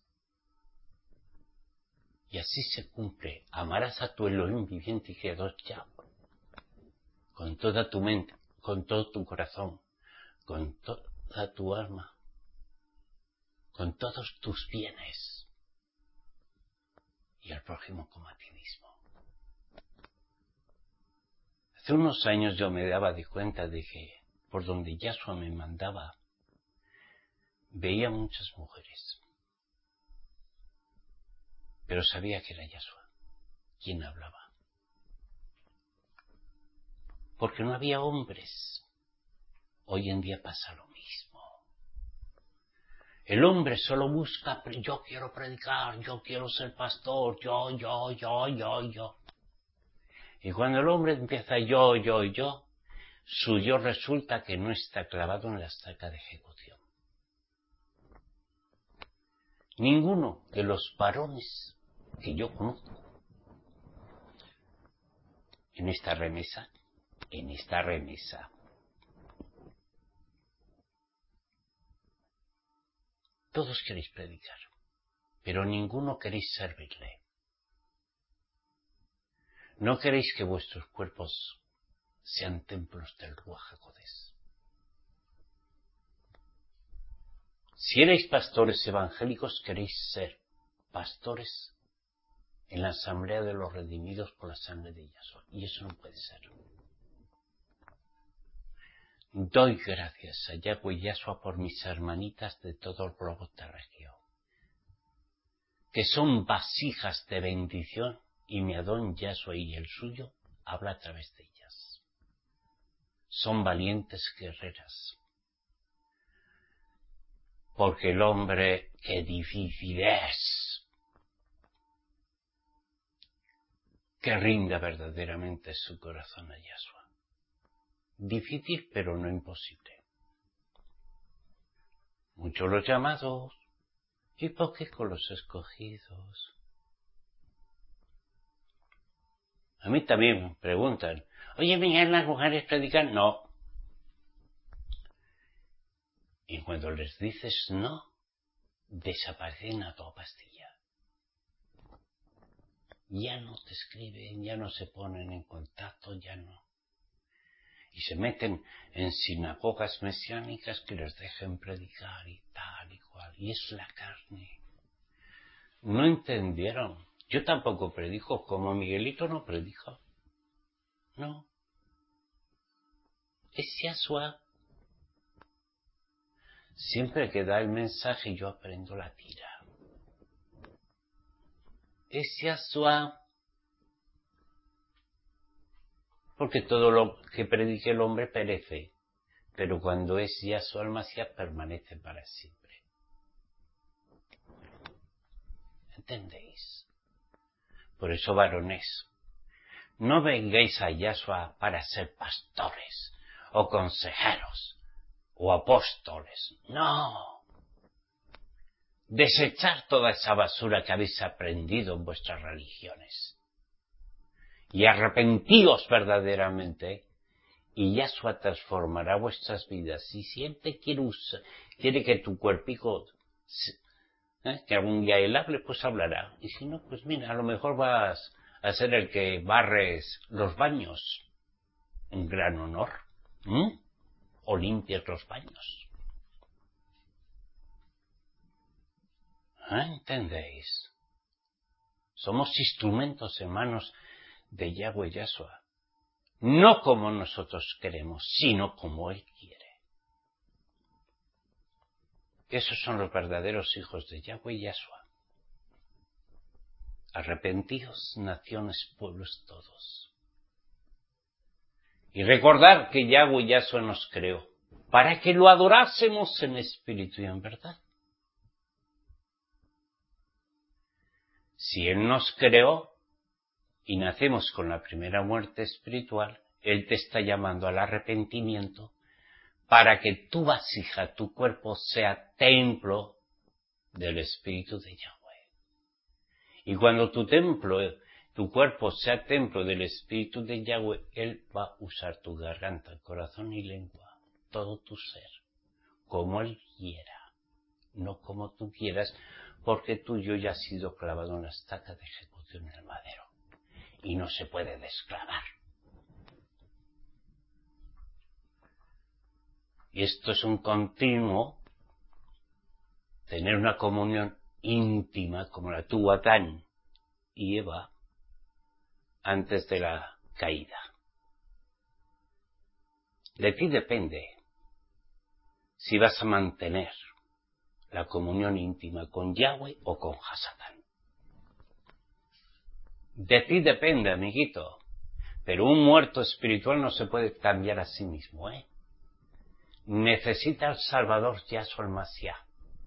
Y así se cumple. Amarás a tu Elohim viviente y creador Yahweh, con toda tu mente, con todo tu corazón, con toda tu alma, con todos tus bienes, y al prójimo como a ti mismo. Hace unos años yo me daba de cuenta de que por donde Yahshua me mandaba, veía muchas mujeres. Pero sabía que era Yahshua quien hablaba. Porque no había hombres. Hoy en día pasa lo mismo. El hombre solo busca, yo quiero predicar, yo quiero ser pastor, yo, yo, yo, yo, yo. Y cuando el hombre empieza yo, yo, yo, su yo resulta que no está clavado en la estaca de ejecución. Ninguno de los varones que yo conozco en esta remesa, en esta remesa, todos queréis predicar, pero ninguno queréis servirle. No queréis que vuestros cuerpos sean templos del Ruach HaKodesh. Si erais pastores evangélicos, queréis ser pastores en la asamblea de los redimidos por la sangre de Yahshua. Y eso no puede ser. Doy gracias a Yahweh y Yahshua por mis hermanitas de todo el globo terráqueo, que son vasijas de bendición, y mi Adón Yahshua y el suyo habla a través de ellas. Son valientes guerreras. Porque el hombre, qué difícil es que rinda verdaderamente su corazón a Yahshua. Difícil, pero no imposible. Muchos los llamados y poquicos los escogidos. A mí también me preguntan, oye, Miguel, ¿las mujeres predican? No. Y cuando les dices no, desaparecen a toda pastilla. Ya no te escriben, ya no se ponen en contacto, ya no. Y se meten en sinagogas mesiánicas que les dejen predicar y tal y cual. Y es la carne. No entendieron. Yo tampoco predico, como Miguelito no predica. No. Es Yahshua. Siempre que da el mensaje yo aprendo la tira. Es Yahshua. Porque todo lo que predique el hombre perece. Pero cuando es Yahshua el Mashiach permanece para siempre. ¿Entendéis? Por eso, varones, No vengáis a Yahshua para ser pastores, o consejeros, o apóstoles. No. Desechar toda esa basura que habéis aprendido en vuestras religiones. Y arrepentíos verdaderamente, y Yahshua transformará vuestras vidas. Y si Él te quiere usar, quiere que tu cuerpico, ¿eh? que algún día Él hable, pues hablará. Y si no, pues mira, a lo mejor vas a ser el que barres los baños. Un gran honor. ¿Mm? O limpias los baños. ¿Ah? ¿Entendéis? Somos instrumentos en manos de Yahweh Yahshua. No como nosotros queremos, sino como Él quiere. Esos son los verdaderos hijos de Yahweh Yahshua. Arrepentíos, naciones, pueblos todos. Y recordar que Yahweh Yahshua nos creó para que lo adorásemos en espíritu y en verdad. Si Él nos creó y nacemos con la primera muerte espiritual, Él te está llamando al arrepentimiento para que tu vasija, tu cuerpo, sea templo del Espíritu de Yahweh. Y cuando tu templo, tu cuerpo sea templo del Espíritu de Yahweh, Él va a usar tu garganta, corazón y lengua, todo tu ser, como Él quiera, no como tú quieras, porque tuyo ya ha sido clavado en la estaca de ejecución en el madero y no se puede desclavar. Y esto es un continuo, tener una comunión íntima como la tuvo Adán y Eva antes de la caída. De ti depende si vas a mantener la comunión íntima con Yahweh o con Hasatán. De ti depende, amiguito. Pero un muerto espiritual no se puede cambiar a sí mismo, ¿eh? Necesita al Salvador Yahshua el Mashiach.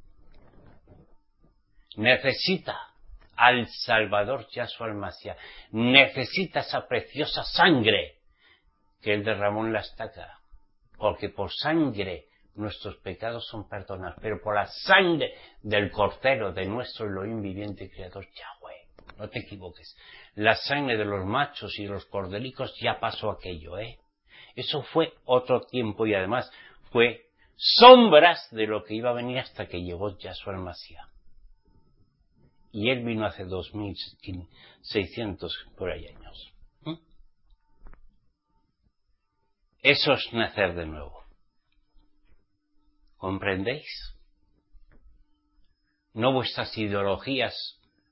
Necesita al Salvador Yahshua el Mashiach. Necesita esa preciosa sangre que Él derramó en la estaca. Porque por sangre nuestros pecados son perdonados. Pero por la sangre del Cordero de nuestro Elohim viviente y Creador Yahweh. No te equivoques. La sangre de los machos y de los cordericos ya pasó aquello, ¿eh? Eso fue otro tiempo y además fue sombras de lo que iba a venir hasta que llegó Yahshua el Mashiach. Y Él vino hace dos mil seiscientos por ahí años. ¿Mm? Eso es nacer de nuevo. ¿Comprendéis? No vuestras ideologías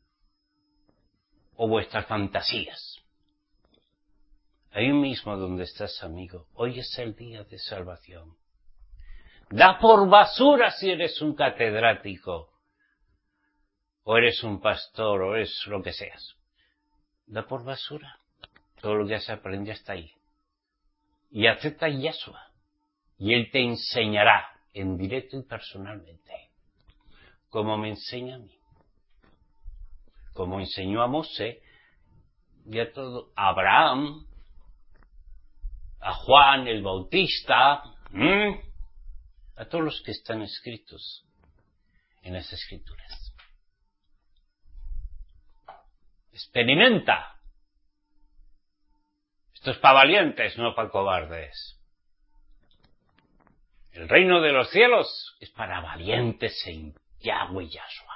o vuestras fantasías. Ahí mismo donde estás, amigo, hoy es el día de salvación. Da por basura si eres un catedrático, o eres un pastor, o eres lo que seas. Da por basura. Todo lo que has aprendido está ahí. Y acepta a Yahshua. Y Él te enseñará en directo y personalmente, como me enseña a mí. Como enseñó a Mosé, y a todo, a Abraham, a Juan el Bautista, ¿m? a todos los que están escritos en las Escrituras. Experimenta. Esto es para valientes, no para cobardes. El reino de los cielos es para valientes en Yahweh Yahshua.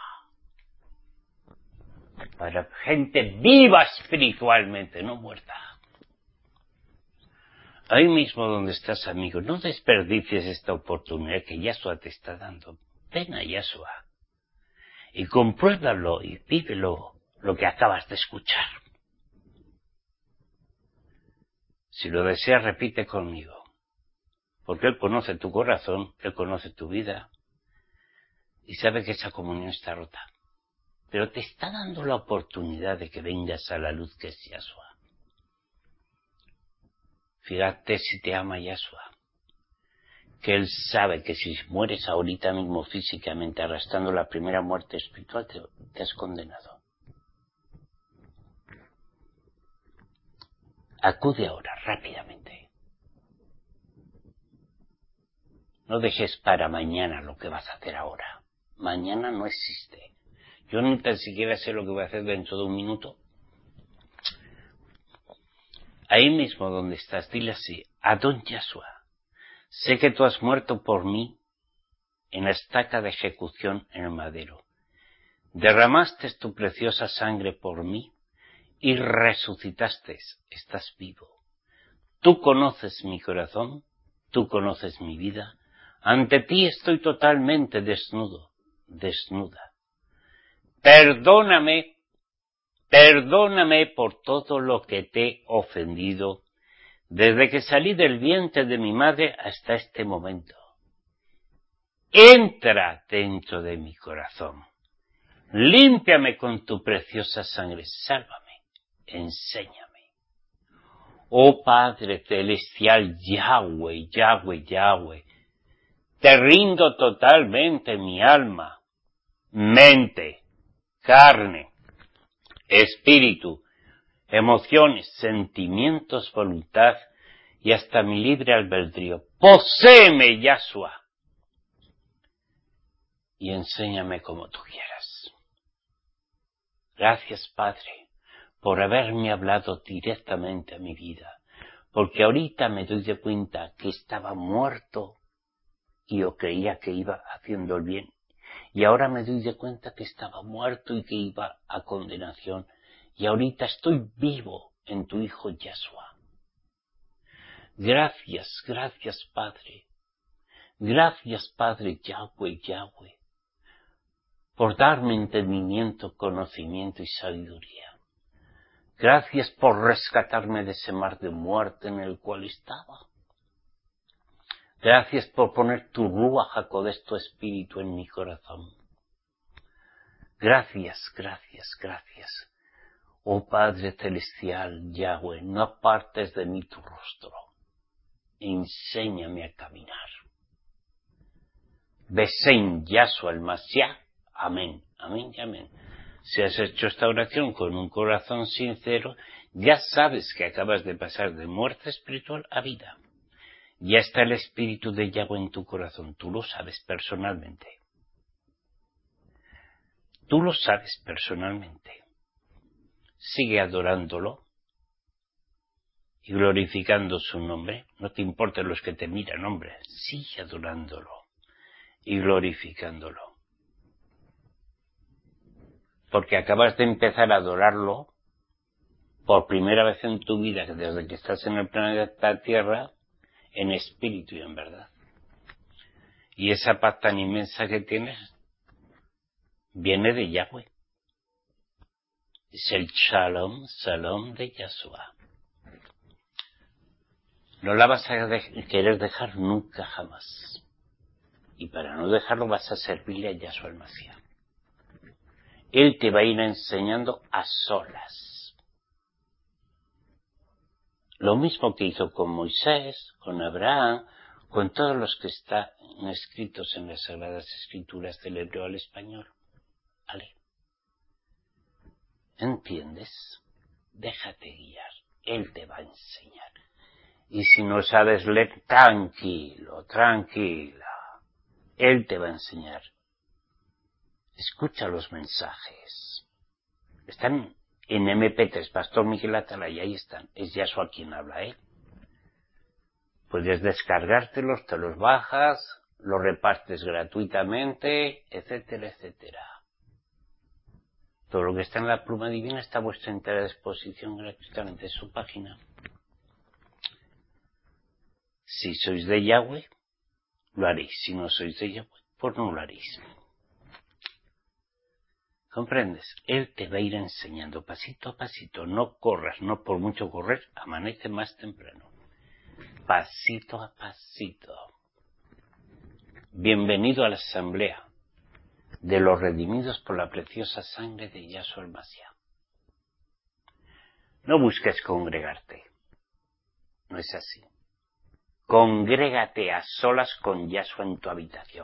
Para gente viva espiritualmente, no muerta. Ahí mismo donde estás, amigo, no desperdicies esta oportunidad que Yahshua te está dando. Ven a Yahshua y compruébalo y vívelo lo que acabas de escuchar. Si lo deseas, repite conmigo, porque Él conoce tu corazón, Él conoce tu vida y sabe que esa comunión está rota. Pero te está dando la oportunidad de que vengas a la luz que es Yahshua. Fíjate si te ama Yahshua, que Él sabe que si mueres ahorita mismo físicamente arrastrando la primera muerte espiritual, te, te has condenado. Acude ahora, rápidamente. No dejes para mañana lo que vas a hacer ahora. Mañana no existe. Yo ni tan siquiera sé lo que voy a hacer dentro de un minuto. Ahí mismo donde estás, dile así: Adón Yahshua, sé que tú has muerto por mí en la estaca de ejecución en el madero. Derramaste tu preciosa sangre por mí y resucitaste. Estás vivo. Tú conoces mi corazón, tú conoces mi vida. Ante ti estoy totalmente desnudo, desnuda. Perdóname, perdóname por todo lo que te he ofendido desde que salí del vientre de mi madre hasta este momento. Entra dentro de mi corazón. Límpiame con tu preciosa sangre. Sálvame. Enséñame. Oh Padre Celestial, Yahweh, Yahweh, Yahweh, te rindo totalmente mi alma, mente, carne, espíritu, emociones, sentimientos, voluntad y hasta mi libre albedrío. Poséeme, Yahshua, y enséñame como tú quieras. Gracias, Padre, por haberme hablado directamente a mi vida, porque ahorita me doy de cuenta que estaba muerto y yo creía que iba haciendo el bien, y ahora me doy de cuenta que estaba muerto y que iba a condenación, y ahorita estoy vivo en tu Hijo Yahshua. Gracias, gracias, Padre. Gracias, Padre Yahweh, Yahweh, por darme entendimiento, conocimiento y sabiduría. Gracias por rescatarme de ese mar de muerte en el cual estaba. Gracias por poner tu Ruach HaKodesh, tu espíritu, en mi corazón. Gracias, gracias, gracias. Oh Padre Celestial, Yahweh, no apartes de mí tu rostro. Enséñame a caminar. Besén Yahshua el Mashiach. Amén, amén y amén. Si has hecho esta oración con un corazón sincero, ya sabes que acabas de pasar de muerte espiritual a vida. Ya está el espíritu de Yahweh en tu corazón. Tú lo sabes personalmente. Tú lo sabes personalmente. Sigue adorándolo y glorificando su nombre. No te importen los que te miran, hombre. Sigue adorándolo y glorificándolo. Porque acabas de empezar a adorarlo por primera vez en tu vida, desde que estás en el planeta Tierra, en espíritu y en verdad. Y esa paz tan inmensa que tienes viene de Yahweh. Es el Shalom, Shalom de Yahshua. No la vas a de- querer dejar nunca, jamás. Y para no dejarlo vas a servirle a Yahshua el Mashiach. Él te va a ir enseñando a solas. Lo mismo que hizo con Moisés, con Abraham, con todos los que están escritos en las Sagradas Escrituras del hebreo al español. ¿Vale? ¿Entiendes? Déjate guiar. Él te va a enseñar. Y si no sabes leer, tranquilo, tranquila. Él te va a enseñar. Escucha los mensajes. Están en eme pe tres, Pastor Miguel Atalaya, ahí están. Es Yahshua quien habla, ¿eh? Puedes descargártelos, te los bajas, los repartes gratuitamente, etcétera, etcétera. Todo lo que está en la pluma divina está a vuestra entera disposición gratuitamente en su página. Si sois de Yahweh, lo haréis. Si no sois de Yahweh, pues no lo haréis. ¿Comprendes? Él te va a ir enseñando pasito a pasito. No corras, no por mucho correr, amanece más temprano. Pasito a pasito. Bienvenido a la asamblea de los redimidos por la preciosa sangre de Yahshua el Mashiach. No busques congregarte. No es así. Congrégate a solas con Yahshua en tu habitación.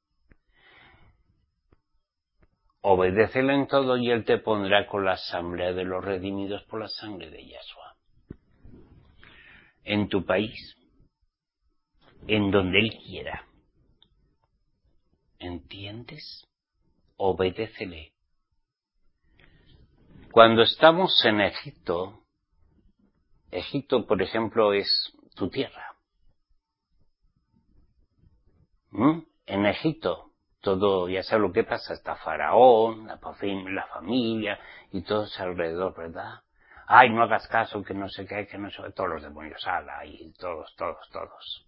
Obedécele en todo y Él te pondrá con la asamblea de los redimidos por la sangre de Yahshua. en tu país, en donde Él quiera. ¿Entiendes? Obedécele. Cuando estamos en Egipto, Egipto, por ejemplo, es tu tierra. ¿Mm? En Egipto, todo, ya sabes lo que pasa, está Faraón, la, la familia y todos alrededor, ¿verdad? Ay, no hagas caso, que no sé qué, que no sé qué, todos los demonios, ala, y todos, todos, todos.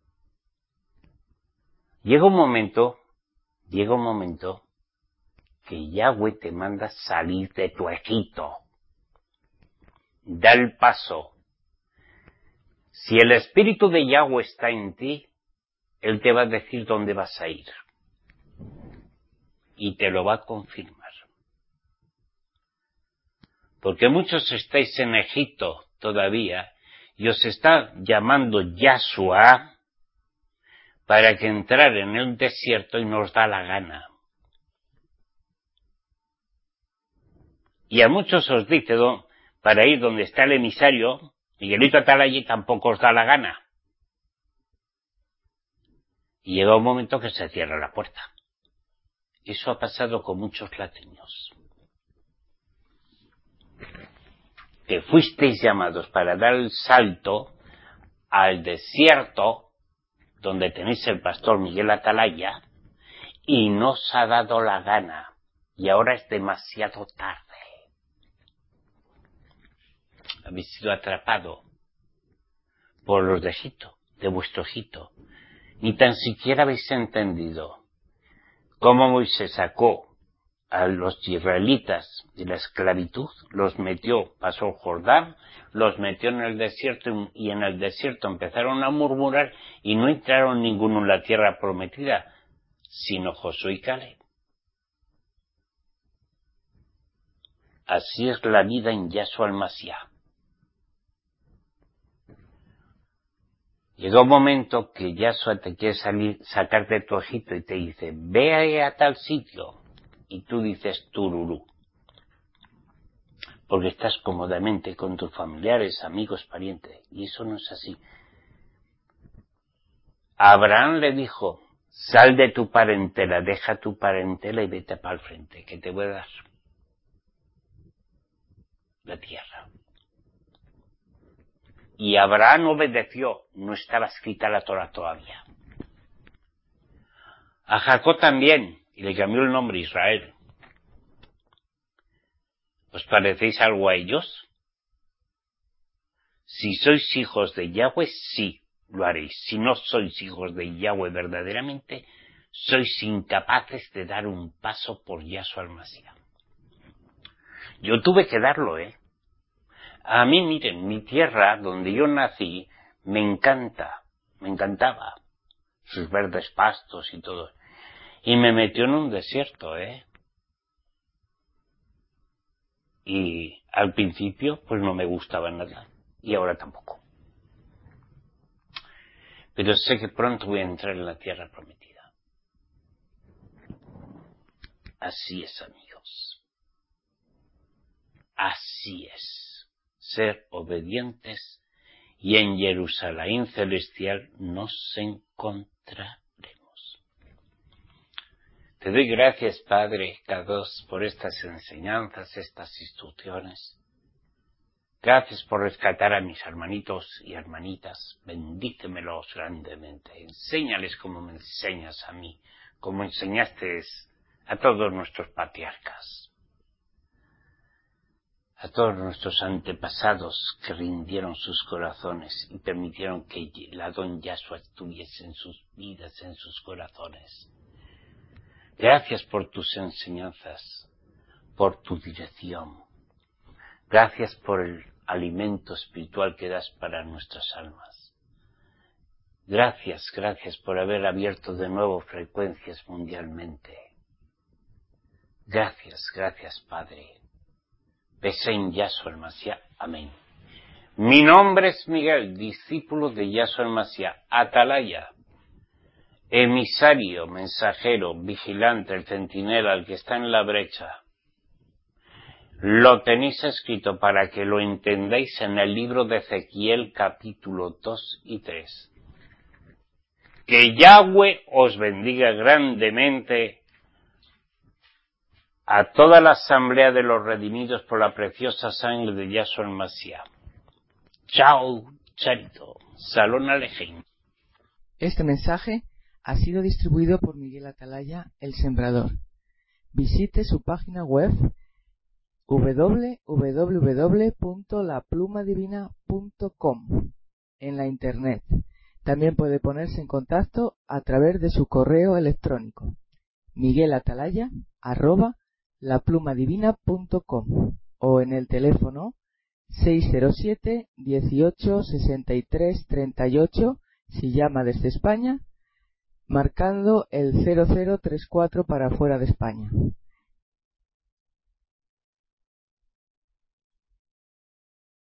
Llega un momento, llega un momento que Yahweh te manda salir de tu Egipto. Da el paso. Si el Espíritu de Yahweh está en ti, Él te va a decir dónde vas a ir. Y te lo va a confirmar. Porque muchos estáis en Egipto todavía y os está llamando Yahshua para que entrar en el desierto y nos da la gana. Y a muchos os dice para ir donde está el emisario, Miguelito Atalaya, tampoco os da la gana. Y llega un momento que se cierra la puerta. Eso ha pasado con muchos latinios. Que fuisteis llamados para dar el salto al desierto donde tenéis el pastor Miguel Atalaya y no os ha dado la gana y ahora es demasiado tarde. Habéis sido atrapados por los de Egipto, de vuestro Egipto. Ni tan siquiera habéis entendido cómo Moisés sacó a los israelitas de la esclavitud, los metió, pasó el Jordán, los metió en el desierto y en el desierto empezaron a murmurar y no entraron ninguno en la tierra prometida, sino Josué y Caleb. Así es la vida en Yahshua el Mashiach. Llega un momento que Yahshua te quiere salir, sacar de tu Egipto y te dice, ve a tal sitio. Y tú dices tururú. Porque estás cómodamente con tus familiares, amigos, parientes. Y eso no es así. Abraham le dijo, sal de tu parentela, deja tu parentela y vete para el frente, que te voy a dar la tierra. Y Abraham obedeció, no estaba escrita la Torah todavía. A Jacob también, y le cambió el nombre Israel. ¿Os parecéis algo a ellos? Si sois hijos de Yahweh, sí, lo haréis. Si no sois hijos de Yahweh verdaderamente, sois incapaces de dar un paso por Yahshua el Mashiach. Yo tuve que darlo, ¿eh? A mí, miren, mi tierra, donde yo nací, me encanta, me encantaba. Sus verdes pastos y todo. Y me metió en un desierto, ¿eh? Y al principio, pues no me gustaba nada. Y ahora tampoco. Pero sé que pronto voy a entrar en la tierra prometida. Así es, amigos. Así es. Ser obedientes y en Jerusalén celestial nos encontraremos. Te doy gracias, Padre Kadosh, por estas enseñanzas, estas instrucciones. Gracias por rescatar a mis hermanitos y hermanitas. Bendícemelos grandemente. Enséñales como me enseñas a mí, como enseñaste a todos nuestros patriarcas, a todos nuestros antepasados que rindieron sus corazones y permitieron que el Adón Yahshua estuviese en sus vidas, en sus corazones. Gracias por tus enseñanzas, por tu dirección. Gracias por el alimento espiritual que das para nuestras almas. Gracias, gracias por haber abierto de nuevo frecuencias mundialmente. Gracias, gracias, Padre. Besen Yahshua el Mashiach. Amén. Mi nombre es Miguel, discípulo de Yahshua el Mashiach, Atalaya, emisario, mensajero, vigilante, el centinela, el que está en la brecha. Lo tenéis escrito para que lo entendáis en el libro de Ezequiel capítulo dos y tres. Que Yahweh os bendiga grandemente a toda la asamblea de los redimidos por la preciosa sangre de Yahshua el Mashiach. Chao, Charito. Salón Alejín. Este mensaje ha sido distribuido por Miguel Atalaya, el Sembrador. Visite su página web doble u doble u doble u punto la pluma divina punto com en la internet. También puede ponerse en contacto a través de su correo electrónico miguelatalaya arroba la pluma divina punto com o en el teléfono seis cero siete, dieciocho, sesenta y tres, treinta y ocho si llama desde España, marcando el cero cero tres cuatro para fuera de España.